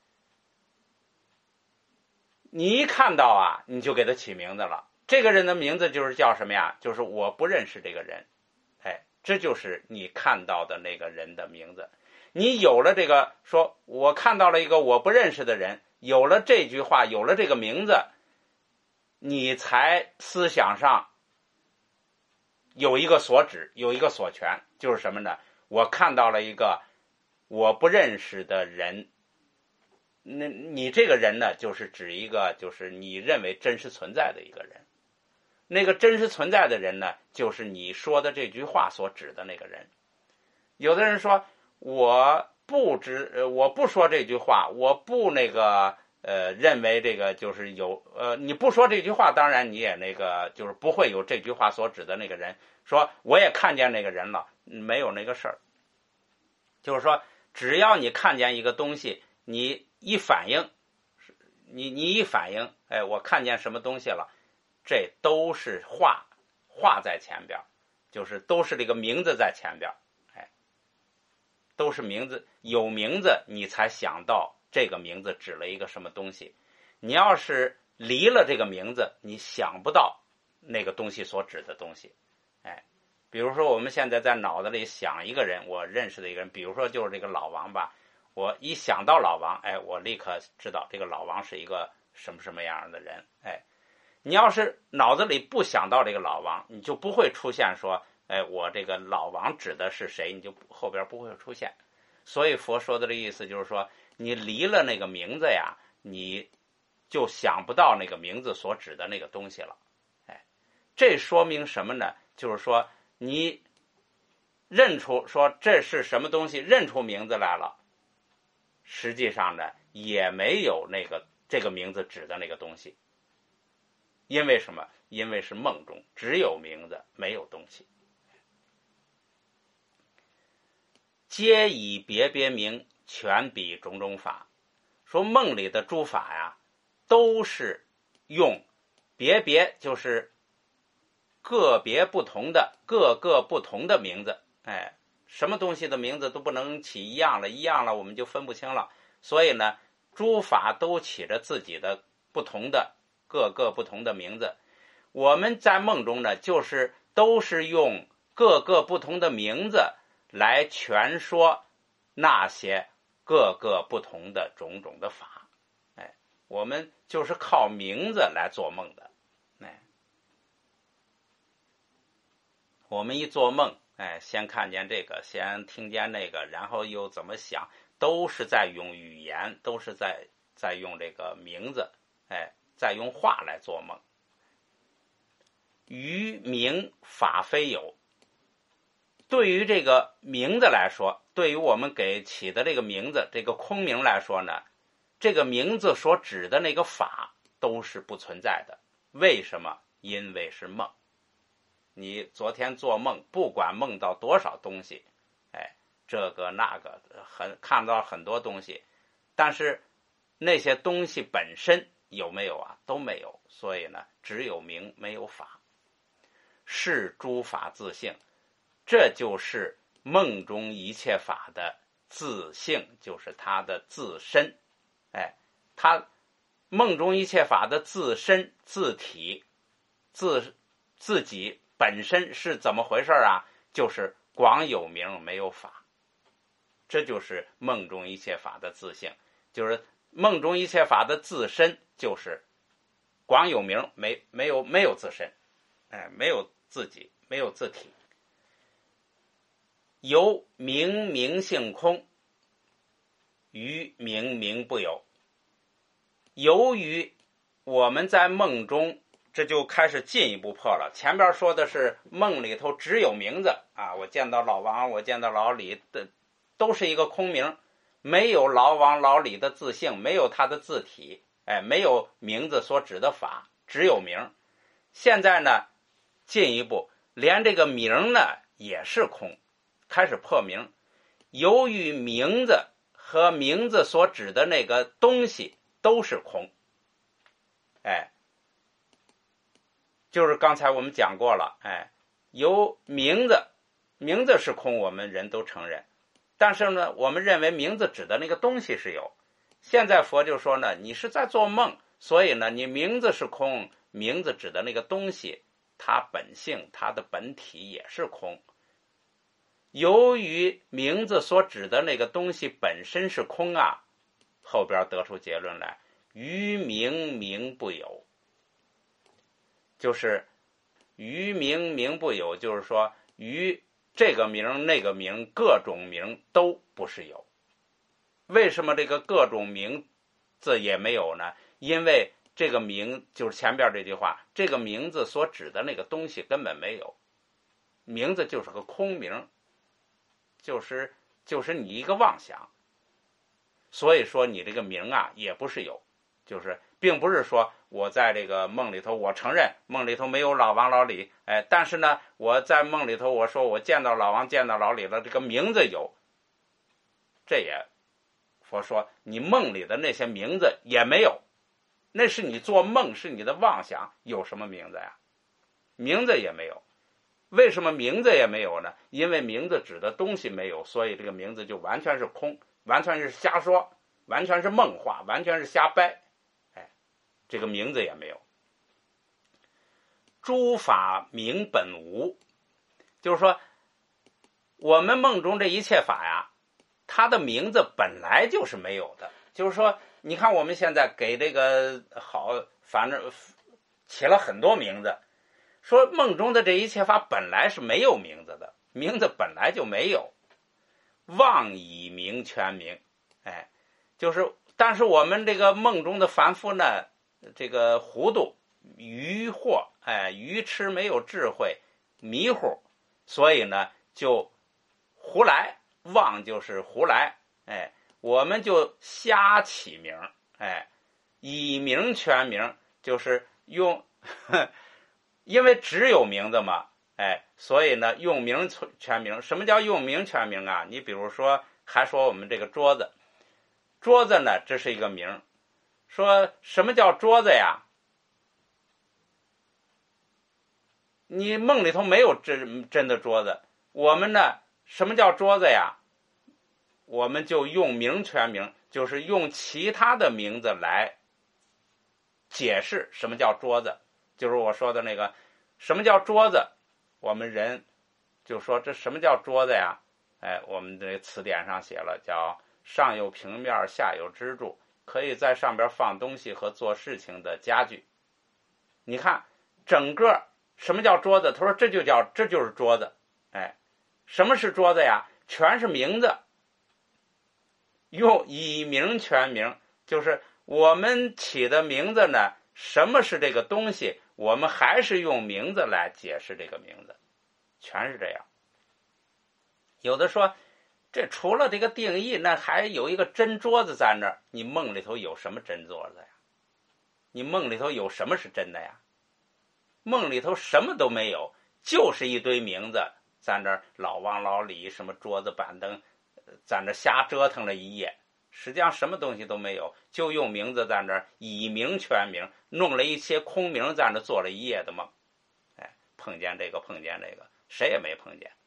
你一看到啊，你就给他起名字了。这个人的名字就是叫什么呀？就是我不认识这个人，哎，这就是你看到的那个人的名字。你有了这个，说我看到了一个我不认识的人，有了这句话，有了这个名字，你才思想上有一个所指，有一个所权，就是什么呢？我看到了一个我不认识的人，那你这个人呢，就是指一个就是你认为真实存在的一个人。那个真实存在的人呢，就是你说的这句话所指的那个人。有的人说，我不知，呃，我不说这句话，我不那个，呃，认为这个就是有，呃，你不说这句话，当然你也那个就是不会有这句话所指的那个人。说我也看见那个人了，没有那个事儿。就是说，只要你看见一个东西，你一反应，你你一反应，哎，我看见什么东西了。这都是话，话在前边，就是都是这个名字在前边，哎，都是名字，有名字你才想到这个名字指了一个什么东西。你要是离了这个名字，你想不到那个东西所指的东西，哎，比如说我们现在在脑子里想一个人，我认识的一个人，比如说就是这个老王吧，我一想到老王，哎，我立刻知道这个老王是一个什么什么样的人，哎。你要是脑子里不想到这个老王，你就不会出现说，哎，我这个老王指的是谁，你就后边不会出现。所以佛说的这意思就是说，你离了那个名字呀，你就想不到那个名字所指的那个东西了。哎，这说明什么呢？就是说你认出说这是什么东西，认出名字来了，实际上呢也没有那个这个名字指的那个东西。因为什么？因为是梦中只有名字，没有东西。皆以别别名，全比种种法。说梦里的诸法呀，都是用别别，就是个别不同的、各个不同的名字。哎，什么东西的名字都不能起一样了，一样了我们就分不清了。所以呢，诸法都起着自己的不同的。各个不同的名字，我们在梦中呢，就是都是用各个不同的名字来诠说那些各个不同的种种的法。哎，我们就是靠名字来做梦的。哎，我们一做梦，哎，先看见这个，先听见那个，然后又怎么想，都是在用语言，都是在在用这个名字，哎。再用话来做梦。于名法非有。对于这个名字来说，对于我们给起的这个名字，这个空名来说呢，这个名字所指的那个法都是不存在的。为什么？因为是梦。 你昨天做梦，不管梦到多少东西，哎，这个那个，很看到很多东西，但是那些东西本身有没有啊？都没有。所以呢，只有名没有法，是诸法自性，这就是梦中一切法的自性，就是它的自身。哎，它梦中一切法的自身、自体、自自己本身是怎么回事啊？就是广有名没有法，这就是梦中一切法的自性，就是梦中一切法的自身，就是广有名，没没有没有自身，哎，没有自己，没有自体。由明明性空，于明明不有。由于我们在梦中，这就开始进一步破了。前边说的是梦里头只有名字啊，我见到老王，我见到老李的，都是一个空名，没有老王老李的自性，没有他的自体，哎，没有名字所指的法，只有名。现在呢，进一步连这个名呢也是空，开始破名。由于名字和名字所指的那个东西都是空，哎，就是刚才我们讲过了，哎，由名字，名字是空，我们人都承认，但是呢，我们认为名字指的那个东西是有。现在佛就说呢，你是在做梦，所以呢，你名字是空，名字指的那个东西，它本性，它的本体也是空。由于名字所指的那个东西本身是空啊，后边得出结论来，于明明不有。就是于明明不有，就是说于这个名那个名各种名都不是有。为什么这个各种名字也没有呢？因为这个名就是前边这句话，这个名字所指的那个东西根本没有，名字就是个空名，就是就是你一个妄想。所以说你这个名啊也不是有，就是并不是说我在这个梦里头，我承认梦里头没有老王老李，哎，但是呢，我在梦里头我说我见到老王见到老李了，这个名字有，这也佛说你梦里的那些名字也没有，那是你做梦，是你的妄想，有什么名字呀？名字也没有。为什么名字也没有呢？因为名字指的东西没有，所以这个名字就完全是空，完全是瞎说，完全是梦话，完全是瞎掰。哎，这个名字也没有。诸法名本无，就是说我们梦中这一切法呀，它的名字本来就是没有的。就是说你看我们现在给这个好，反正起了很多名字，说梦中的这一切法本来是没有名字的，名字本来就没有，妄以名全名。哎，就是但是我们这个梦中的凡夫呢，这个糊涂愚惑，哎，愚痴，没有智慧，迷糊，所以呢就胡来，妄就是胡来，哎，我们就瞎起名，哎，以名全名，就是用因为只有名字嘛，哎，所以呢用名全名。什么叫用名全名啊？你比如说还说我们这个桌子，桌子呢这是一个名，说什么叫桌子呀？你梦里头没有真真的桌子，我们呢什么叫桌子呀？我们就用名全名，就是用其他的名字来解释什么叫桌子。就是我说的那个什么叫桌子，我们人就说这什么叫桌子呀？哎，我们这词典上写了，叫上有平面，下有支柱，可以在上边放东西和做事情的家具。你看整个什么叫桌子？他说这就叫这就是桌子。哎，什么是桌子呀？全是名字，用以名全名，就是我们起的名字呢，什么是这个东西，我们还是用名字来解释这个名字，全是这样。有的说这除了这个定义，那还有一个真桌子在那儿，你梦里头有什么真桌子呀？你梦里头有什么是真的呀？梦里头什么都没有， 就是一堆名字，在那儿老王老李什么桌子板凳，在那瞎折腾了一夜，实际上什么东西都没有，就用名字在那儿以名全名，弄了一些空名在那儿做了一夜的梦。哎，碰见这个碰见这个，谁也没碰见。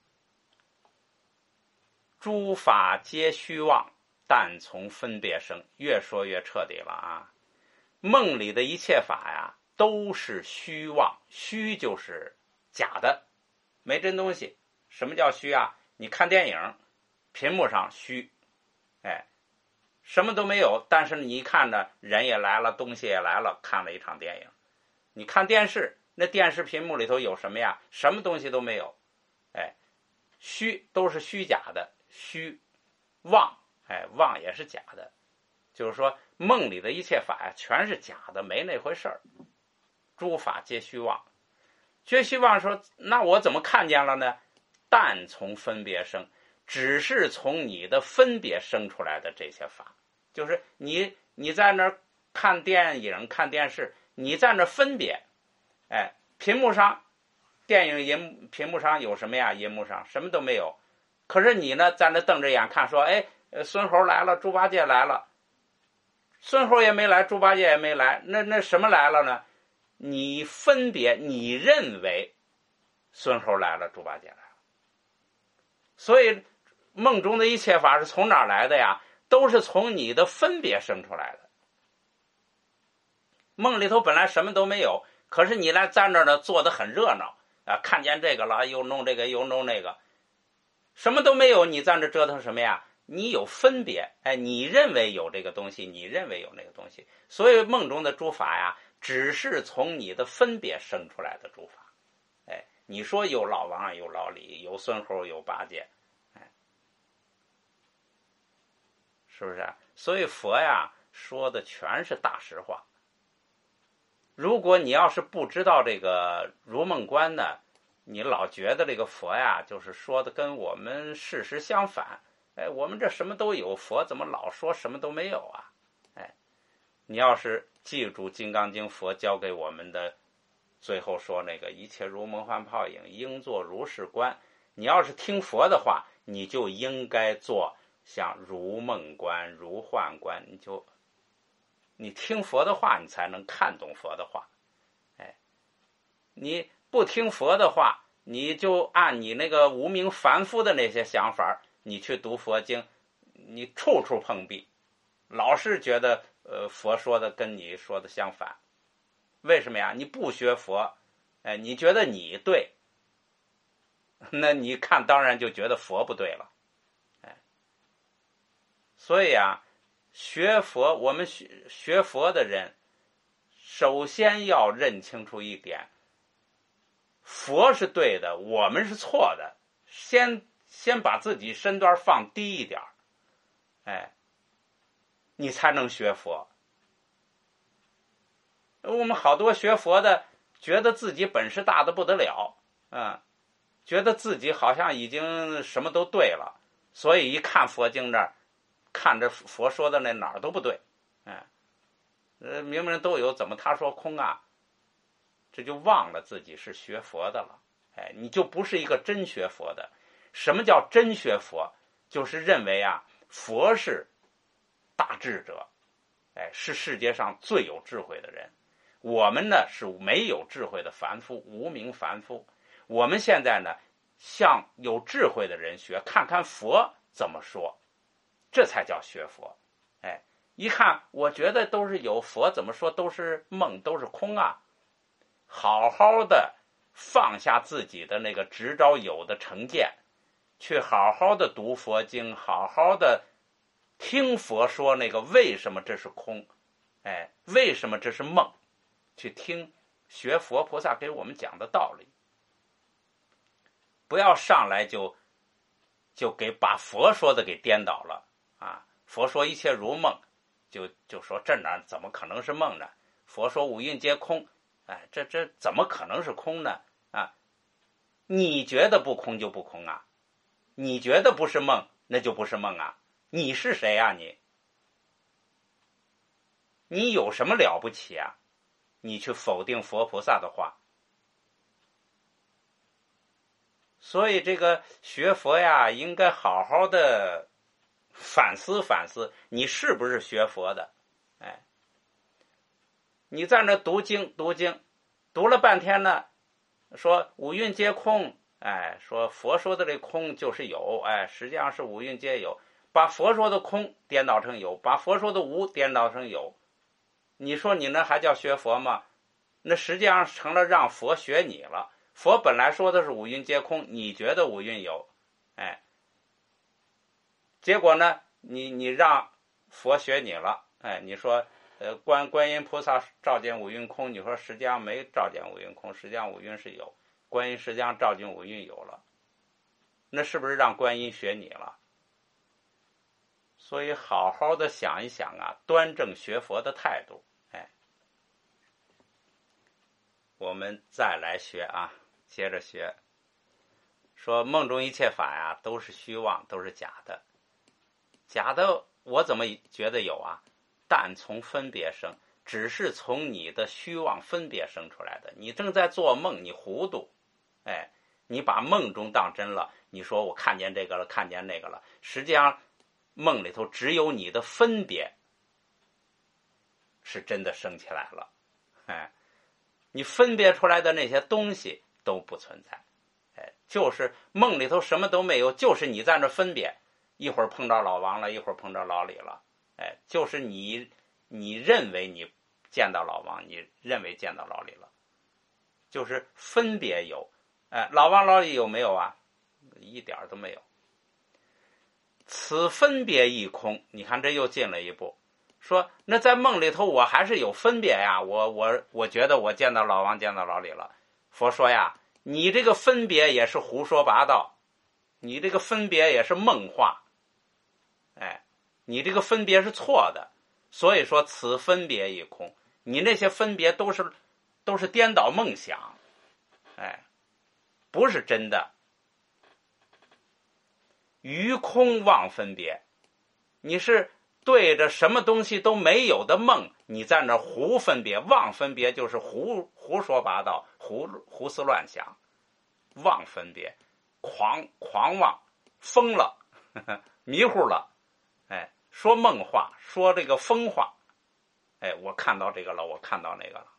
诸法皆虚妄，但从分别生。越说越彻底了啊！梦里的一切法呀，都是虚妄，虚就是假的，没真东西。什么叫虚啊？你看电影，屏幕上虚，哎，什么都没有，但是你一看着人也来了，东西也来了，看了一场电影。你看电视，那电视屏幕里头有什么呀？什么东西都没有，哎，虚都是虚假的，虚妄，哎，妄也是假的，就是说梦里的一切法呀，全是假的，没那回事儿。诸法皆虚妄，皆虚妄说，那我怎么看见了呢？但从分别生，只是从你的分别生出来的这些法，就是你你在那儿看电影看电视，你在那儿分别，哎，屏幕上电影银屏幕上有什么呀？银幕上什么都没有，可是你呢，在那瞪着眼看，说，哎，孙猴来了，猪八戒来了，孙猴也没来，猪八戒也没来，那那什么来了呢？你分别，你认为孙猴来了，猪八戒来了。所以梦中的一切法是从哪儿来的呀？都是从你的分别生出来的。梦里头本来什么都没有，可是你来站这儿呢，做得很热闹啊，看见这个了，又弄这个，又弄那个，什么都没有，你站这折腾什么呀？你有分别，哎，你认为有这个东西，你认为有那个东西，所以梦中的诸法呀，只是从你的分别生出来的诸法。哎，你说有老王，有老李，有孙猴，有八戒，哎，是不是啊？所以佛呀说的全是大实话。如果你要是不知道这个如梦观呢，你老觉得这个佛呀就是说的跟我们事实相反。哎，我们这什么都有，佛怎么老说什么都没有啊？哎，你要是记住《金刚经》佛教给我们的，最后说那个一切如梦幻泡影，应作如是观。你要是听佛的话，你就应该做像如梦观、如幻观，你就你听佛的话，你才能看懂佛的话。哎，你不听佛的话，你就按你那个无名凡夫的那些想法，你去读佛经，你处处碰壁，老是觉得呃佛说的跟你说的相反。为什么呀？你不学佛，哎，你觉得你对，那你看当然就觉得佛不对了，哎，所以啊，学佛我们学学佛的人，首先要认清楚一点，佛是对的，我们是错的，先先把自己身段放低一点，哎，你才能学佛。我们好多学佛的觉得自己本事大的不得了，嗯，觉得自己好像已经什么都对了，所以一看佛经这儿，看着佛说的那哪儿都不对，哎，呃，明明都有，怎么他说空啊？这就忘了自己是学佛的了，哎，你就不是一个真学佛的。什么叫真学佛？就是认为啊，佛是大智者，哎，是世界上最有智慧的人。我们呢是没有智慧的凡夫，无名凡夫。我们现在呢向有智慧的人学，看看佛怎么说，这才叫学佛。哎，一看我觉得都是有，佛怎么说都是梦，都是空啊。好好的放下自己的那个执着有的成见，去好好的读佛经，好好的听佛说那个为什么这是空，哎，为什么这是梦，去听学佛菩萨给我们讲的道理，不要上来就就给把佛说的给颠倒了啊！佛说一切如梦，就就说这哪怎么可能是梦呢？佛说五蕴皆空，哎，这这怎么可能是空呢？啊，你觉得不空就不空啊？你觉得不是梦，那就不是梦啊？你是谁啊你？你有什么了不起啊？你去否定佛菩萨的话， 所以这个学佛呀，应该好好的反思反思，你是不是学佛的？哎，你在那读经读经，读了半天呢，说五蕴皆空，哎，说佛说的这空就是有，哎，实际上是五蕴皆有，把佛说的空颠倒成有，把佛说的无颠倒成有，你说你那还叫学佛吗？那实际上成了让佛学你了。佛本来说的是五蕴皆空，你觉得五蕴有，哎，结果呢，你你让佛学你了，哎，你说呃观观音菩萨照见五蕴空，你说实际上没照见五蕴空，实际上五蕴是有，观音实际上照见五蕴有了，那是不是让观音学你了？所以好好的想一想啊，端正学佛的态度。哎，我们再来学啊，接着学，说梦中一切法呀都是虚妄，都是假的。假的我怎么觉得有啊？但从分别生，只是从你的虚妄分别生出来的。你正在做梦，你糊涂，哎，你把梦中当真了，你说我看见这个了，看见那个了，实际上梦里头只有你的分别是真的升起来了，哎，你分别出来的那些东西都不存在，哎，就是梦里头什么都没有，就是你在那分别，一会儿碰到老王了，一会儿碰到老李了，哎，就是你你认为你见到老王，你认为见到老李了，就是分别有，哎，老王老李有没有啊？一点都没有。此分别亦空，你看这又进了一步，说那在梦里头我还是有分别呀，我我我觉得我见到老王见到老李了。佛说呀，你这个分别也是胡说八道，你这个分别也是梦话，哎，你这个分别是错的，所以说此分别亦空，你那些分别都是都是颠倒梦想，哎，不是真的。于空妄分别，你是对着什么东西都没有的梦，你在那胡分别，妄分别就是胡胡说八道，胡胡思乱想，妄分别，狂狂妄，疯了，呵呵迷糊了，哎，说梦话，说这个疯话，哎，我看到这个了，我看到那个了，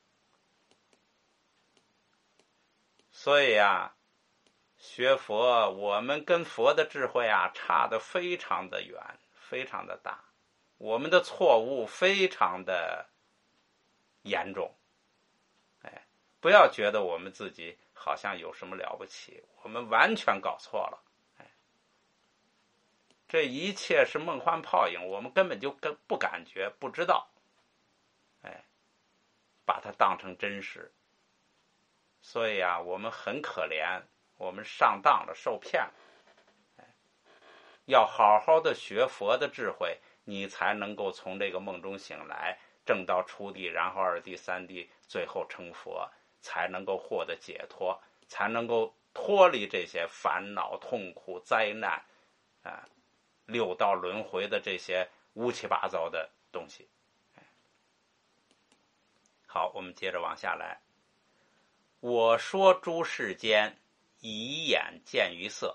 所以啊。学佛，我们跟佛的智慧啊差得非常的远，非常的大，我们的错误非常的严重，哎，不要觉得我们自己好像有什么了不起，我们完全搞错了，哎，这一切是梦幻泡影，我们根本就跟不感觉，不知道，哎，把它当成真实，所以啊，我们很可怜。我们上当了，受骗了，要好好的学佛的智慧，你才能够从这个梦中醒来，正道初地，然后二地、三地，最后成佛，才能够获得解脱，才能够脱离这些烦恼、痛苦、灾难，啊，六道轮回的这些乌七八糟的东西。好，我们接着往下来。我说诸世间，以眼见于色。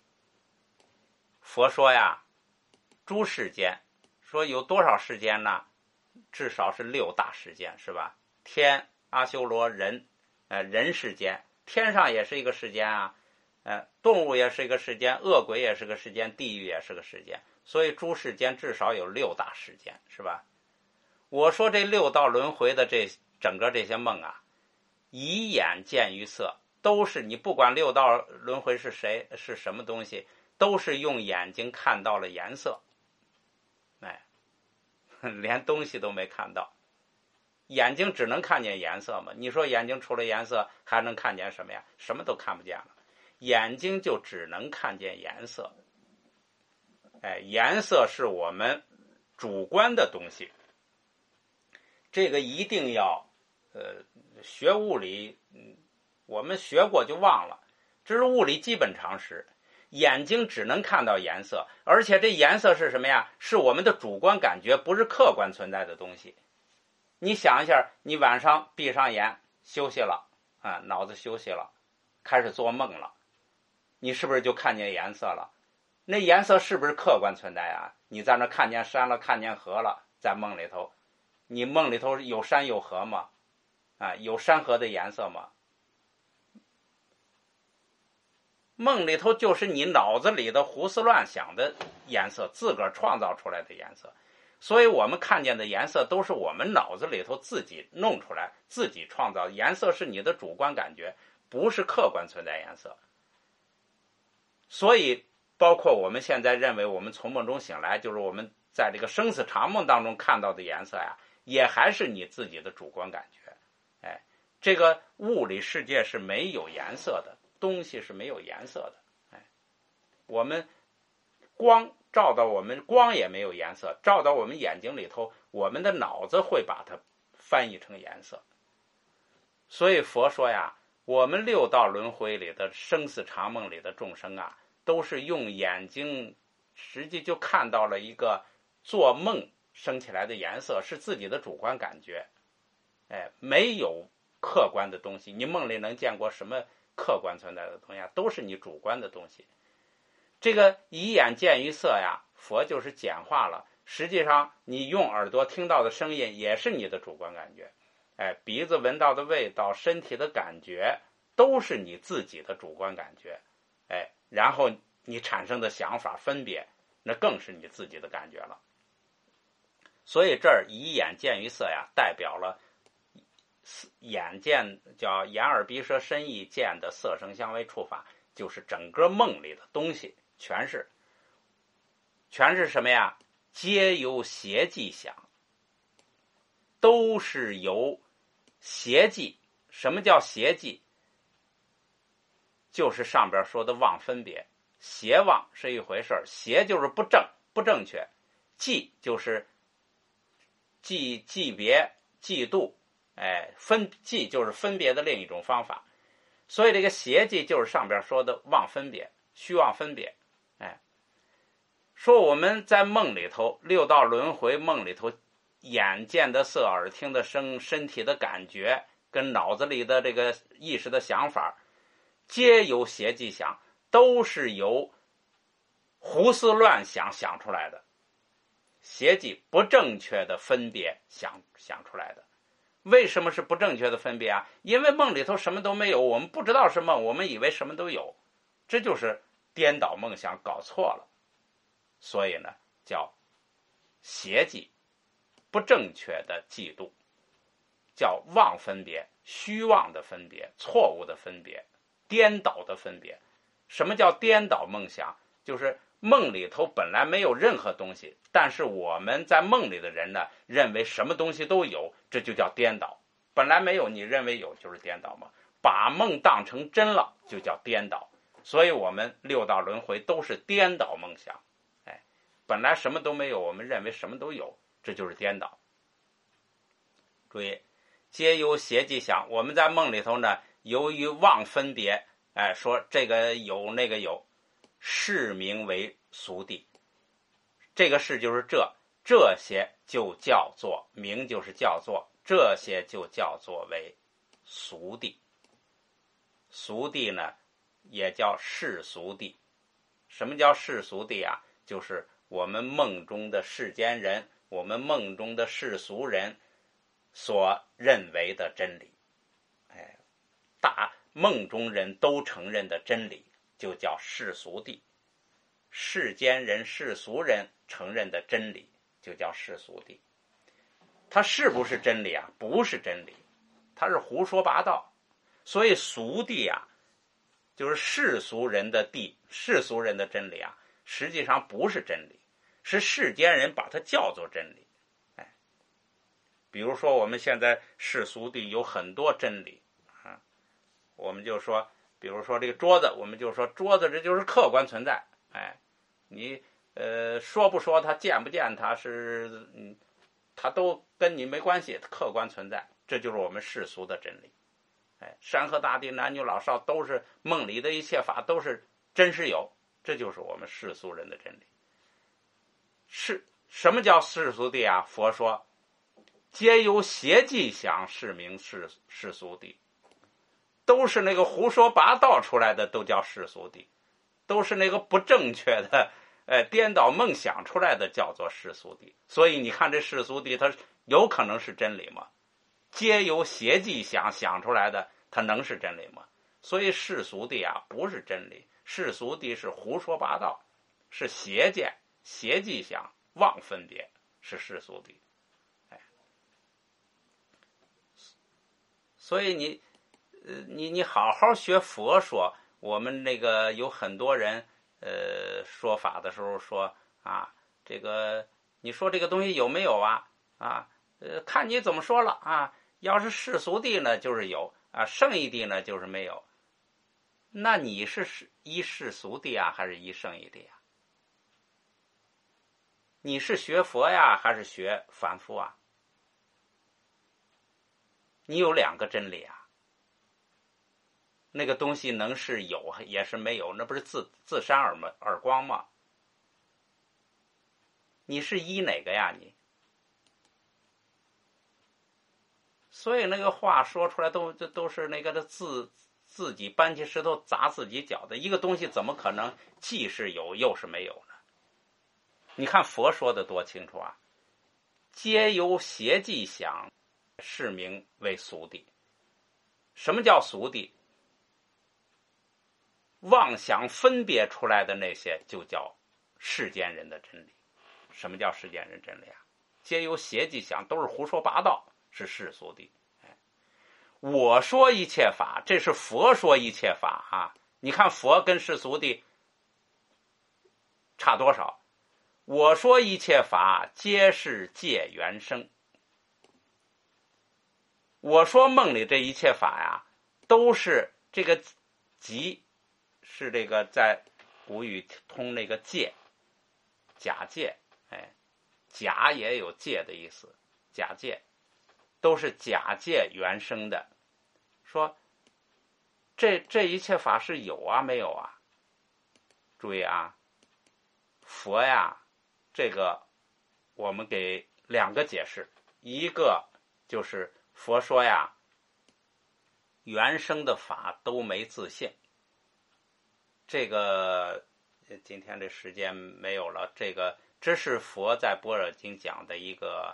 佛说呀，诸世间，说有多少世间呢？至少是六大世间，是吧？天、阿修罗、人，呃，人世间，天上也是一个世间啊，呃，动物也是一个世间，恶鬼也是个世间，地狱也是个世间，所以诸世间至少有六大世间，是吧？我说这六道轮回的这整个这些梦啊，以眼见于色。都是你不管六道轮回是谁是什么东西，都是用眼睛看到了颜色，哎，连东西都没看到，眼睛只能看见颜色嘛？你说眼睛除了颜色还能看见什么呀？什么都看不见了，眼睛就只能看见颜色，哎，颜色是我们主观的东西，这个一定要呃学物理。嗯我们学过就忘了，这是物理基本常识。眼睛只能看到颜色，而且这颜色是什么呀？是我们的主观感觉，不是客观存在的东西。你想一下，你晚上闭上眼休息了啊，脑子休息了，开始做梦了， 你是不是就看见颜色了？那颜色是不是客观存在啊？你在那看见山了，看见河了，在梦里头，你梦里头有山有河吗？啊，有山河的颜色吗？梦里头就是你脑子里的胡思乱想的颜色，自个儿创造出来的颜色。所以我们看见的颜色都是我们脑子里头自己弄出来，自己创造。颜色是你的主观感觉，不是客观存在颜色。所以包括我们现在认为我们从梦中醒来，就是我们在这个生死长梦当中看到的颜色呀，也还是你自己的主观感觉。哎，这个物理世界是没有颜色的，东西是没有颜色的。哎，我们光照到我们，光也没有颜色，照到我们眼睛里头，我们的脑子会把它翻译成颜色。所以佛说呀，我们六道轮回里的生死长梦里的众生啊，都是用眼睛实际就看到了一个做梦生起来的颜色，是自己的主观感觉。哎，没有客观的东西。你梦里能见过什么客观存在的东西啊？都是你主观的东西。这个以眼见于色呀，佛就是简化了。实际上你用耳朵听到的声音也是你的主观感觉。哎，鼻子闻到的味道，身体的感觉，都是你自己的主观感觉。哎，然后你产生的想法分别，那更是你自己的感觉了。所以这儿以眼见于色呀，代表了眼见，叫眼耳鼻舌身意见的色声香味触法，就是整个梦里的东西全是全是什么呀？皆由邪迹想，都是由邪迹。什么叫邪迹？就是上边说的妄分别。邪妄是一回事，邪就是不正不正确，忌就是忌忌别嫉妒，哎，分忌就是分别的另一种方法。所以这个邪迹就是上边说的妄分别，虚妄分别。哎，说我们在梦里头，六道轮回梦里头，眼见的色，耳听的声，身体的感觉，跟脑子里的这个意识的想法，皆由邪迹想，都是由胡思乱想想出来的。邪迹不正确的分别想想出来的。为什么是不正确的分别啊？因为梦里头什么都没有，我们不知道是梦，我们以为什么都有，这就是颠倒梦想，搞错了。所以呢，叫邪迹，不正确的嫉妒，叫妄分别，虚妄的分别，错误的分别，颠倒的分别。什么叫颠倒梦想？就是梦里头本来没有任何东西，但是我们在梦里的人呢，认为什么东西都有，这就叫颠倒。本来没有，你认为有，就是颠倒嘛。把梦当成真了，就叫颠倒。所以我们六道轮回都是颠倒梦想。哎，本来什么都没有，我们认为什么都有，这就是颠倒。注意，皆由邪迹想。我们在梦里头呢，由于妄分别，哎，说这个有那个有，是名为俗谛。这个是就是这这些就叫做名，就是叫做这些就叫做为俗谛。俗谛呢，也叫世俗谛。什么叫世俗谛啊？就是我们梦中的世间人，我们梦中的世俗人所认为的真理。哎，大梦中人都承认的真理，就叫世俗谛。世间人世俗人承认的真理，就叫世俗谛。它是不是真理啊？不是真理，它是胡说八道。所以俗谛啊，就是世俗人的谛，世俗人的真理啊，实际上不是真理，是世间人把它叫做真理。哎，比如说我们现在世俗谛有很多真理啊，我们就说，比如说这个桌子，我们就说桌子这就是客观存在。哎，你呃说不说它，见不见它，是嗯，它都跟你没关系，客观存在，这就是我们世俗的真理。哎，山河大地，男女老少，都是梦里的一切法，都是真实有，这就是我们世俗人的真理。是什么叫世俗谛啊？佛说，皆由邪迹想，是名世世俗谛。都是那个胡说八道出来的，都叫世俗谛。 都是那个不正确的，呃，颠倒梦想出来的，叫做世俗谛。所以你看这世俗谛，它有可能是真理吗？皆由邪计想想出来的，它能是真理吗？所以世俗谛啊，不是真理，世俗谛是胡说八道，是邪见、邪计想、妄分别，是世俗谛。哎，所以你，呃，你你好好学佛说，我们那个有很多人，呃，说法的时候说啊，这个你说这个东西有没有啊？啊，呃，看你怎么说了啊。要是世俗谛呢，就是有啊；圣义谛呢，就是没有。那你是依世俗谛啊，还是依圣义谛啊？你是学佛呀，还是学凡夫啊？你有两个真理啊。那个东西能是有也是没有，那不是自自扇耳吗？耳光吗？你是依哪个呀？你？所以那个话说出来都这都是那个的自自己搬起石头砸自己脚的。一个东西怎么可能既是有又是没有呢？你看佛说的多清楚啊！皆由邪计想，是名为俗谛。什么叫俗谛？妄想分别出来的那些就叫世间人的真理。什么叫世间人真理啊？皆由邪计想，都是胡说八道，是世俗谛。哎，我说一切法，这是佛说一切法啊！你看佛跟世俗谛差多少？我说一切法，皆是借缘生。我说梦里这一切法呀，都是这个即是这个在古语通那个借，假借，哎，假也有借的意思，假借都是假借缘生的。说这这一切法是有啊没有啊？注意啊，佛呀，这个我们给两个解释，一个就是佛说呀，原生的法都没自性。这个今天这时间没有了，这个这是佛在般若经讲的一个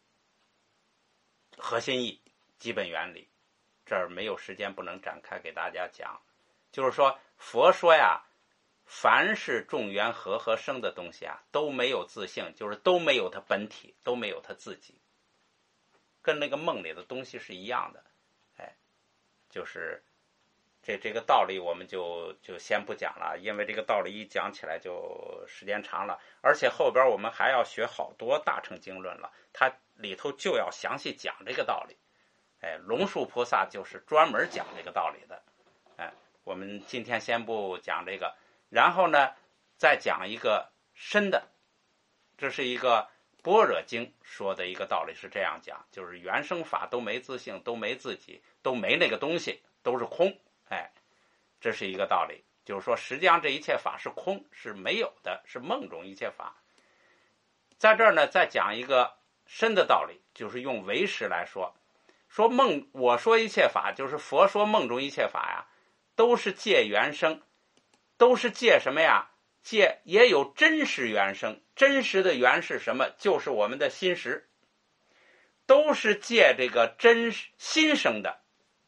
核心意、基本原理，这儿没有时间不能展开给大家讲。就是说佛说呀，凡是众缘和合生的东西啊，都没有自性，就是都没有它本体，都没有它自己，跟那个梦里的东西是一样的。哎，就是这这个道理我们就就先不讲了，因为这个道理一讲起来就时间长了，而且后边我们还要学好多大乘经论了，它里头就要详细讲这个道理。哎，龙树菩萨就是专门讲这个道理的。哎，我们今天先不讲这个，然后呢再讲一个深的，这是一个般若经说的一个道理，是这样讲，就是原生法都没自性，都没自己，都没那个东西，都是空。哎，这是一个道理，就是说实际上这一切法是空，是没有的，是梦中一切法。在这儿呢再讲一个深的道理，就是用唯识来说，说梦，我说一切法，就是佛说梦中一切法呀，都是借缘生，都是借什么呀？借也有真实缘生，真实的缘是什么？就是我们的心识，都是借这个真心生的。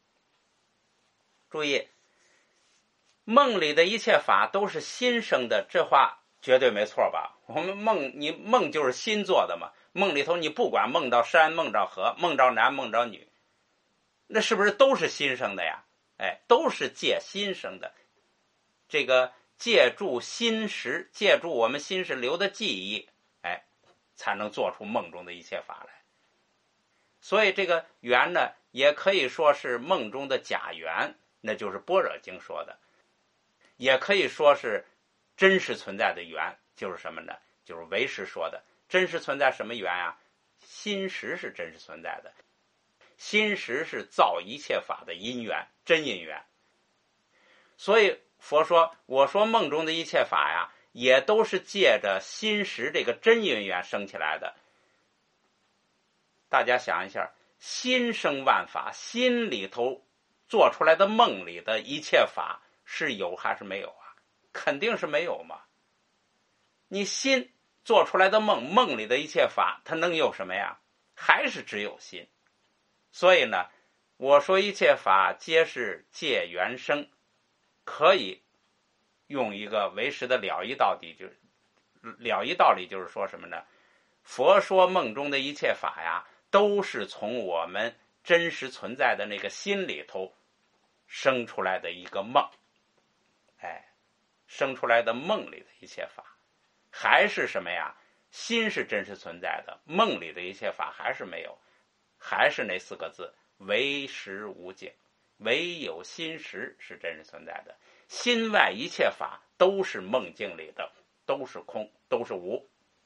注意，梦里的一切法都是心生的，这话绝对没错吧？我们梦，你梦就是心做的嘛。梦里头你不管梦到山，梦到河，梦到男，梦到女，那是不是都是心生的呀？哎，都是借心生的。这个借助心识，借助我们心识留的记忆，哎，才能做出梦中的一切法来。所以这个缘呢，也可以说是梦中的假缘，那就是般若经说的，也可以说是真实存在的缘，就是什么呢？就是唯识说的。真实存在什么缘啊？心识是真实存在的，心识是造一切法的因缘，真因缘。所以佛说，我说梦中的一切法呀，也都是借着心识这个真因缘生起来的。大家想一下，心生万法，心里头做出来的梦里的一切法是有还是没有啊？ 肯定是没有嘛。你心做出来的梦，梦里的一切法，它能有什么呀？还是只有心。所以呢，我说一切法皆是借缘生，可以用一个唯识的了义道理，就是了义道理就是说什么呢？佛说梦中的一切法呀，都是从我们真实存在的那个心里头生出来的一个梦，哎，生出来的梦里的一切法，还是什么呀？心是真实存在的，梦里的一切法还是没有，还是那四个字：唯识无境，唯有心识是真实存在的，心外一切法都是梦境里的，都是空，都是无。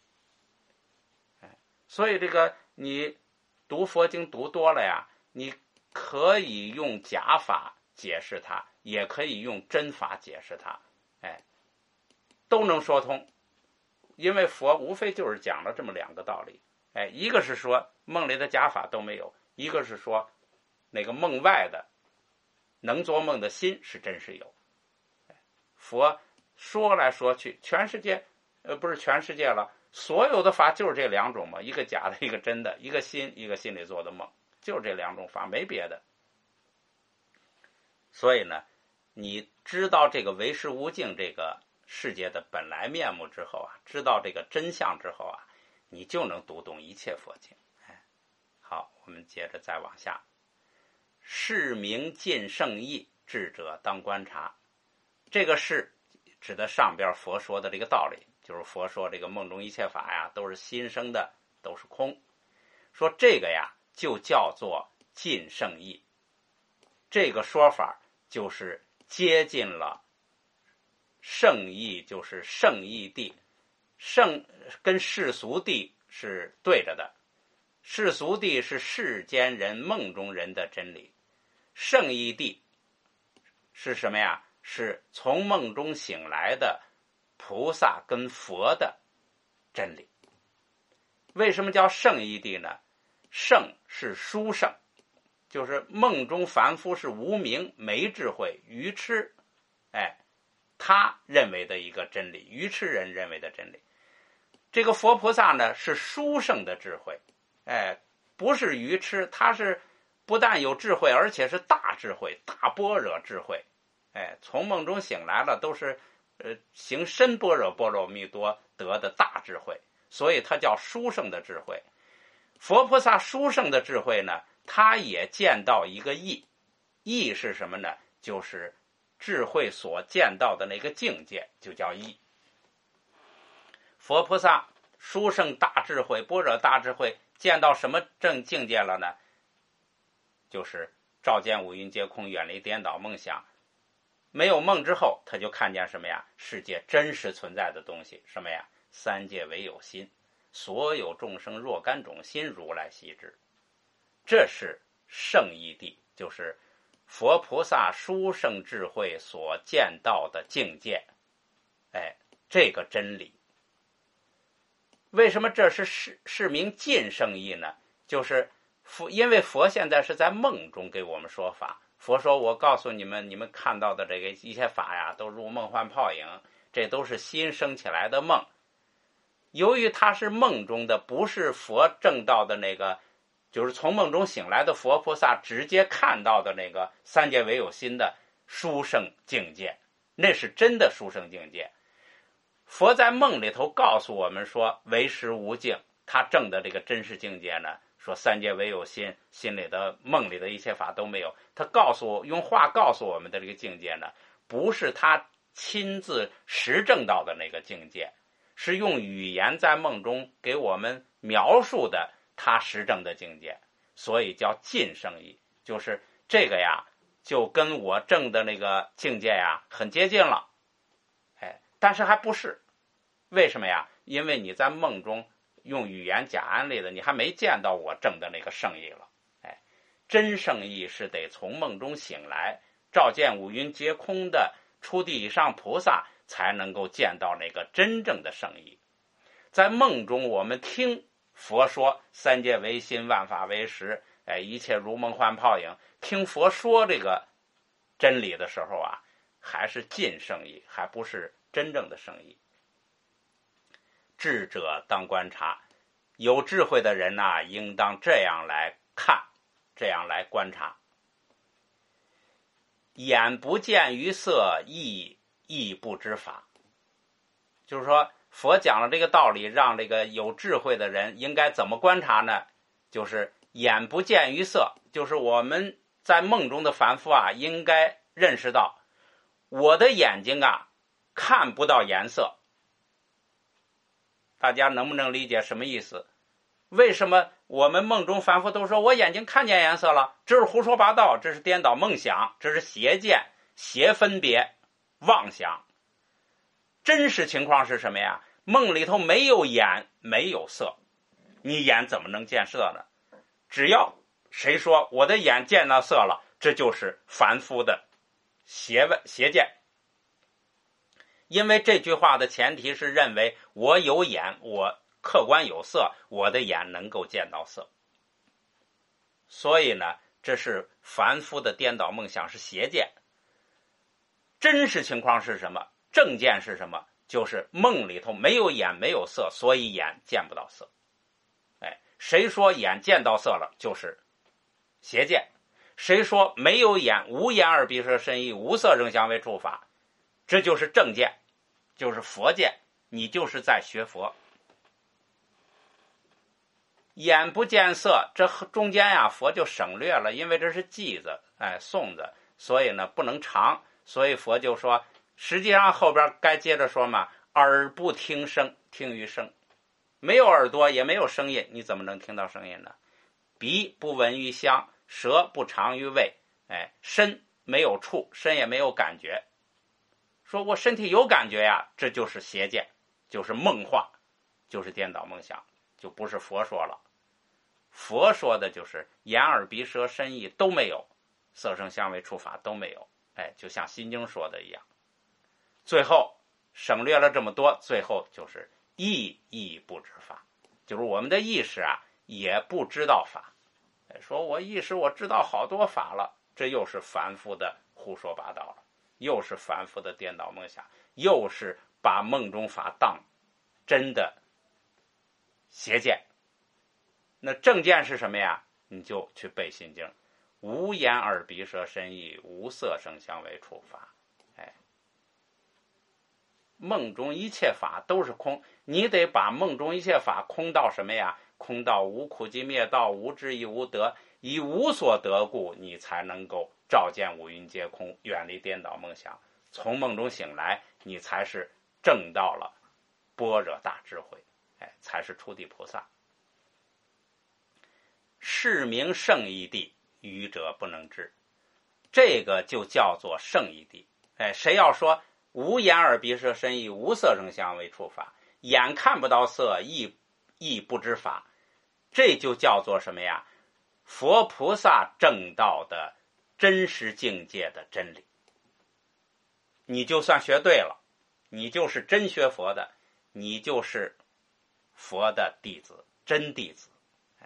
所以这个你读佛经读多了呀，你可以用假法解释它，也可以用真法解释它，哎，都能说通。因为佛无非就是讲了这么两个道理，哎，一个是说梦里的假法都没有，一个是说那个梦外的能做梦的心是真是有。佛说来说去，全世界呃不是全世界了，所有的法就是这两种嘛，一个假的，一个真的，一个心，一个心里做的梦，就是这两种法，没别的。所以呢，你知道这个唯识无境这个世界的本来面目之后啊，知道这个真相之后啊，你就能读懂一切佛经。哎，好，我们接着再往下。是名尽圣意，智者当观察。这个是指的上边佛说的这个道理，就是佛说这个梦中一切法呀，都是心生的，都是空。说这个呀，就叫做尽圣意。这个说法就是接近了圣意，就是圣义谛，圣跟世俗谛是对着的。世俗谛是世间人梦中人的真理，圣义谛是什么呀？是从梦中醒来的菩萨跟佛的真理。为什么叫圣义谛呢？圣是殊圣，就是梦中凡夫是无明、没智慧、愚痴，哎，他认为的一个真理，愚痴人认为的真理。这个佛菩萨呢是殊胜的智慧，哎，不是愚痴，他是不但有智慧，而且是大智慧、大般若智慧。哎，从梦中醒来了，都是呃行深般若波罗蜜多得的大智慧，所以它叫殊胜的智慧。佛菩萨殊胜的智慧呢，他也见到一个义，义是什么呢？就是智慧所见到的那个境界，就叫义。佛菩萨殊胜大智慧、般若大智慧，见到什么正境界了呢？就是照见五蕴皆空，远离颠倒梦想。没有梦之后，他就看见什么呀？世界真实存在的东西，什么呀？三界唯有心，所有众生若干种心，如来悉知。这是圣义谛，就是佛菩萨殊胜智慧所见到的境界。哎，这个真理。为什么这是是是名尽圣义呢？就是佛，因为佛现在是在梦中给我们说法。佛说，我告诉你们，你们看到的这个一切法呀，都如梦幻泡影，这都是心生起来的梦。由于它是梦中的，不是佛证到的那个，就是从梦中醒来的佛菩萨直接看到的那个三界唯有心的殊胜境界，那是真的殊胜境界。佛在梦里头告诉我们说，唯识无境，他证的这个真实境界呢，说三界唯有心，心里的梦里的一切法都没有。他告诉我，用话告诉我们的这个境界呢，不是他亲自实证到的那个境界，是用语言在梦中给我们描述的他实证的境界，所以叫尽圣义。就是这个呀，就跟我证的那个境界呀很接近了，哎，但是还不是。为什么呀？因为你在梦中用语言假安利的，你还没见到我证的那个圣义了。哎，真圣义是得从梦中醒来，照见五蕴皆空的初地以上菩萨才能够见到那个真正的圣义。在梦中我们听佛说三界唯心，万法唯识，哎，一切如梦幻泡影，听佛说这个真理的时候啊， 还是近圣意，还不是真正的圣意。智者当观察，有智慧的人呐、啊，应当这样来看，这样来观察。眼不见于色，意亦不知法。就是说，佛讲了这个道理，让这个有智慧的人应该怎么观察呢？就是眼不见于色，就是我们在梦中的凡夫啊，应该认识到，我的眼睛啊，看不到颜色。大家能不能理解什么意思？为什么我们梦中凡夫都说我眼睛看见颜色了？这是胡说八道，这是颠倒梦想，这是邪见、邪分别、妄想。真实情况是什么呀？梦里头没有眼，没有色，你眼怎么能见色呢？只要谁说我的眼见到色了，这就是凡夫的邪问邪见。因为这句话的前提是认为我有眼，我客观有色，我的眼能够见到色。所以呢，这是凡夫的颠倒梦想，是邪见。真实情况是什么？正见是什么？就是梦里头没有眼，没有色，所以眼见不到色。哎，谁说眼见到色了，就是邪见。谁说没有眼，无眼耳鼻舌身意，无色声香味触法，这就是正见，就是佛见，你就是在学佛。眼不见色，这中间呀，佛就省略了，因为这是偈子，哎，颂子，所以呢不能长，所以佛就说，实际上后边该接着说嘛，耳不听声，听于声，没有耳朵也没有声音，你怎么能听到声音呢？鼻不闻于香，舌不尝于味，哎，身没有触，身也没有感觉。说我身体有感觉呀，这就是邪见，就是梦话，就是颠倒梦想，就不是佛说了。佛说的就是眼耳鼻舌身意都没有，色声香味触法都没有，哎，就像心经说的一样。最后省略了这么多，最后就是意亦不知法，就是我们的意识啊也不知道法。说我意识我知道好多法了，这又是凡夫的胡说八道了，又是凡夫的颠倒梦想，又是把梦中法当真的邪见。那正见是什么呀？你就去背心经，无眼耳鼻舌身意，无色声香味触法。哎，梦中一切法都是空，你得把梦中一切法空到什么呀？空到无苦集灭道，无智亦无得，以无所得故，你才能够照见五蕴皆空，远离颠倒梦想。从梦中醒来，你才是证到了般若大智慧，哎，才是初地菩萨。是名圣义谛，愚者不能知。这个就叫做圣义谛。哎，谁要说无眼耳鼻舌身意，无色声香味触法，眼看不到色，意意不知法，这就叫做什么呀？佛菩萨证道的真实境界的真理。你就算学对了，你就是真学佛的，你就是佛的弟子，真弟子。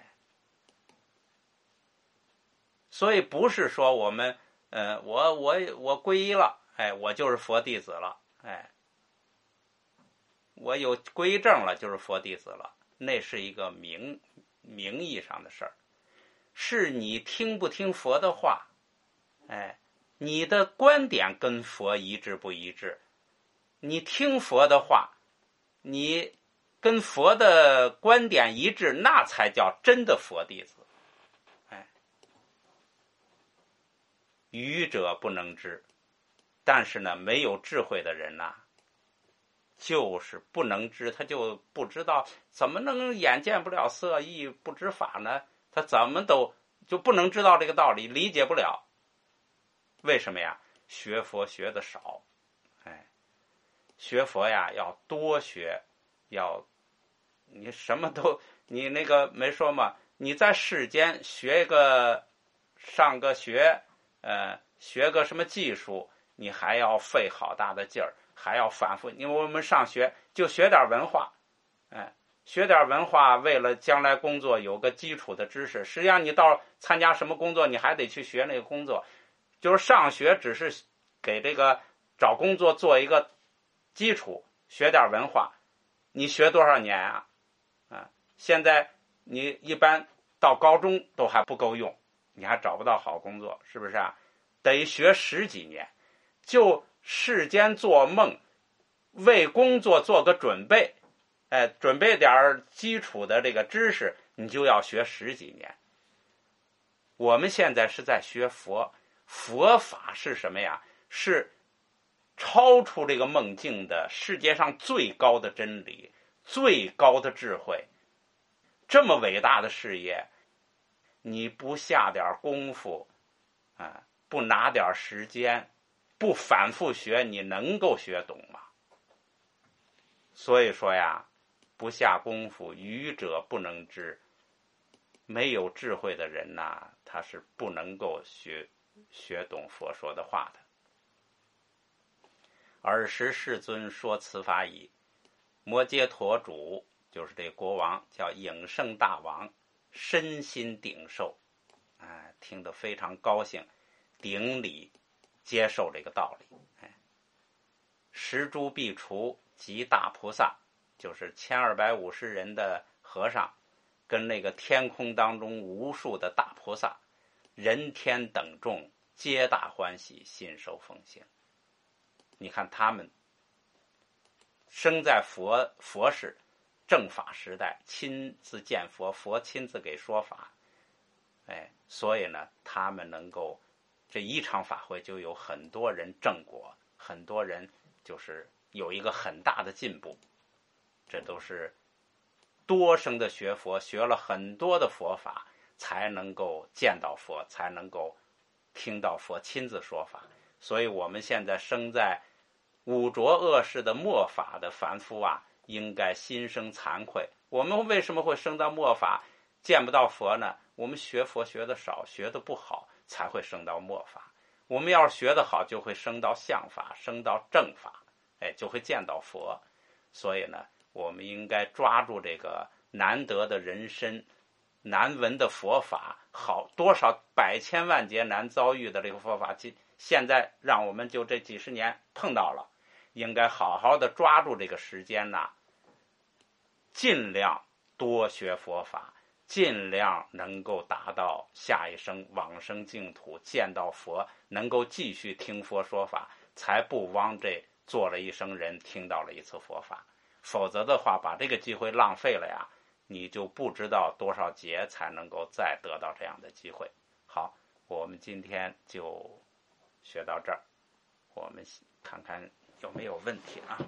所以不是说我们，呃，我我我皈依了，哎，我就是佛弟子了，哎，我有皈依证了，就是佛弟子了，那是一个名名义上的事儿，是你听不听佛的话，哎，你的观点跟佛一致不一致？你听佛的话，你跟佛的观点一致，那才叫真的佛弟子。愚者不能知，但是呢，没有智慧的人呐、啊，就是不能知，他就不知道，怎么能眼见不了色，意不知法呢？他怎么都就不能知道这个道理，理解不了。为什么呀？学佛学的少，哎，学佛呀要多学，要你什么都你那个没说嘛？你在世间学个上个学。呃，学个什么技术，你还要费好大的劲儿，还要反复。因为我们上学就学点文化，哎，学点文化，为了将来工作有个基础的知识。实际上，你到参加什么工作，你还得去学那个工作。就是上学只是给这个找工作做一个基础，学点文化，你学多少年啊？啊，现在你一般到高中都还不够用，你还找不到好工作，是不是啊？得学十几年，就世间做梦，为工作做个准备，哎，准备点基础的这个知识，你就要学十几年。我们现在是在学佛，佛法是什么呀？是超出这个梦境的世界上最高的真理，最高的智慧。这么伟大的事业，你不下点功夫啊，不拿点时间，不反复学，你能够学懂吗？所以说呀，不下功夫，愚者不能知。没有智慧的人呐，他是不能够学学懂佛说的话的。尔时世尊说此法已，摩揭陀主就是这国王，叫影圣大王，身心顶受，哎，听得非常高兴，顶礼接受这个道理。哎，十诸壁除及大菩萨，就是千二百五十人的和尚，跟那个天空当中无数的大菩萨，人天等众皆大欢喜，信受奉行。你看他们生在佛佛世正法时代，亲自见佛，佛亲自给说法，哎，所以呢，他们能够这一场法会就有很多人正果，很多人就是有一个很大的进步。这都是多生的学佛，学了很多的佛法，才能够见到佛，才能够听到佛亲自说法。所以我们现在生在污浊恶世的末法的凡夫啊，应该心生惭愧。我们为什么会生到末法，见不到佛呢？我们学佛学的少，学的不好，才会生到末法。我们要是学得好，就会升到相法，升到正法，哎，就会见到佛。所以呢，我们应该抓住这个难得的人身，难闻的佛法，好多少百千万劫难遭遇的这个佛法，现在让我们就这几十年碰到了，应该好好的抓住这个时间呐，尽量多学佛法，尽量能够达到下一生往生净土，见到佛，能够继续听佛说法，才不枉这做了一生人，听到了一次佛法。否则的话，把这个机会浪费了呀，你就不知道多少劫才能够再得到这样的机会。好，我们今天就学到这儿，我们看看有没有问题啊。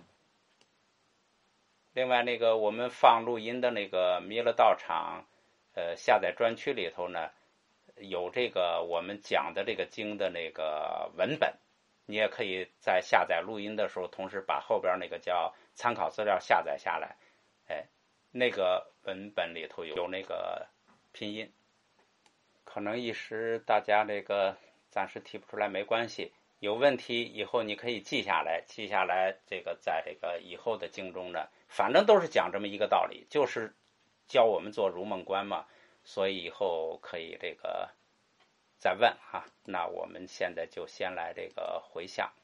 另外，那个我们放录音的那个弥勒道场，呃，下载专区里头呢，有这个我们讲的这个经的那个文本，你也可以在下载录音的时候，同时把后边那个叫参考资料下载下来，哎，那个文本里头有有那个拼音，可能一时大家这个暂时提不出来没关系，有问题以后你可以记下来，记下来这个在这个以后的经中呢，反正都是讲这么一个道理，就是教我们做如梦观嘛，所以以后可以这个再问哈。那我们现在就先来这个回向。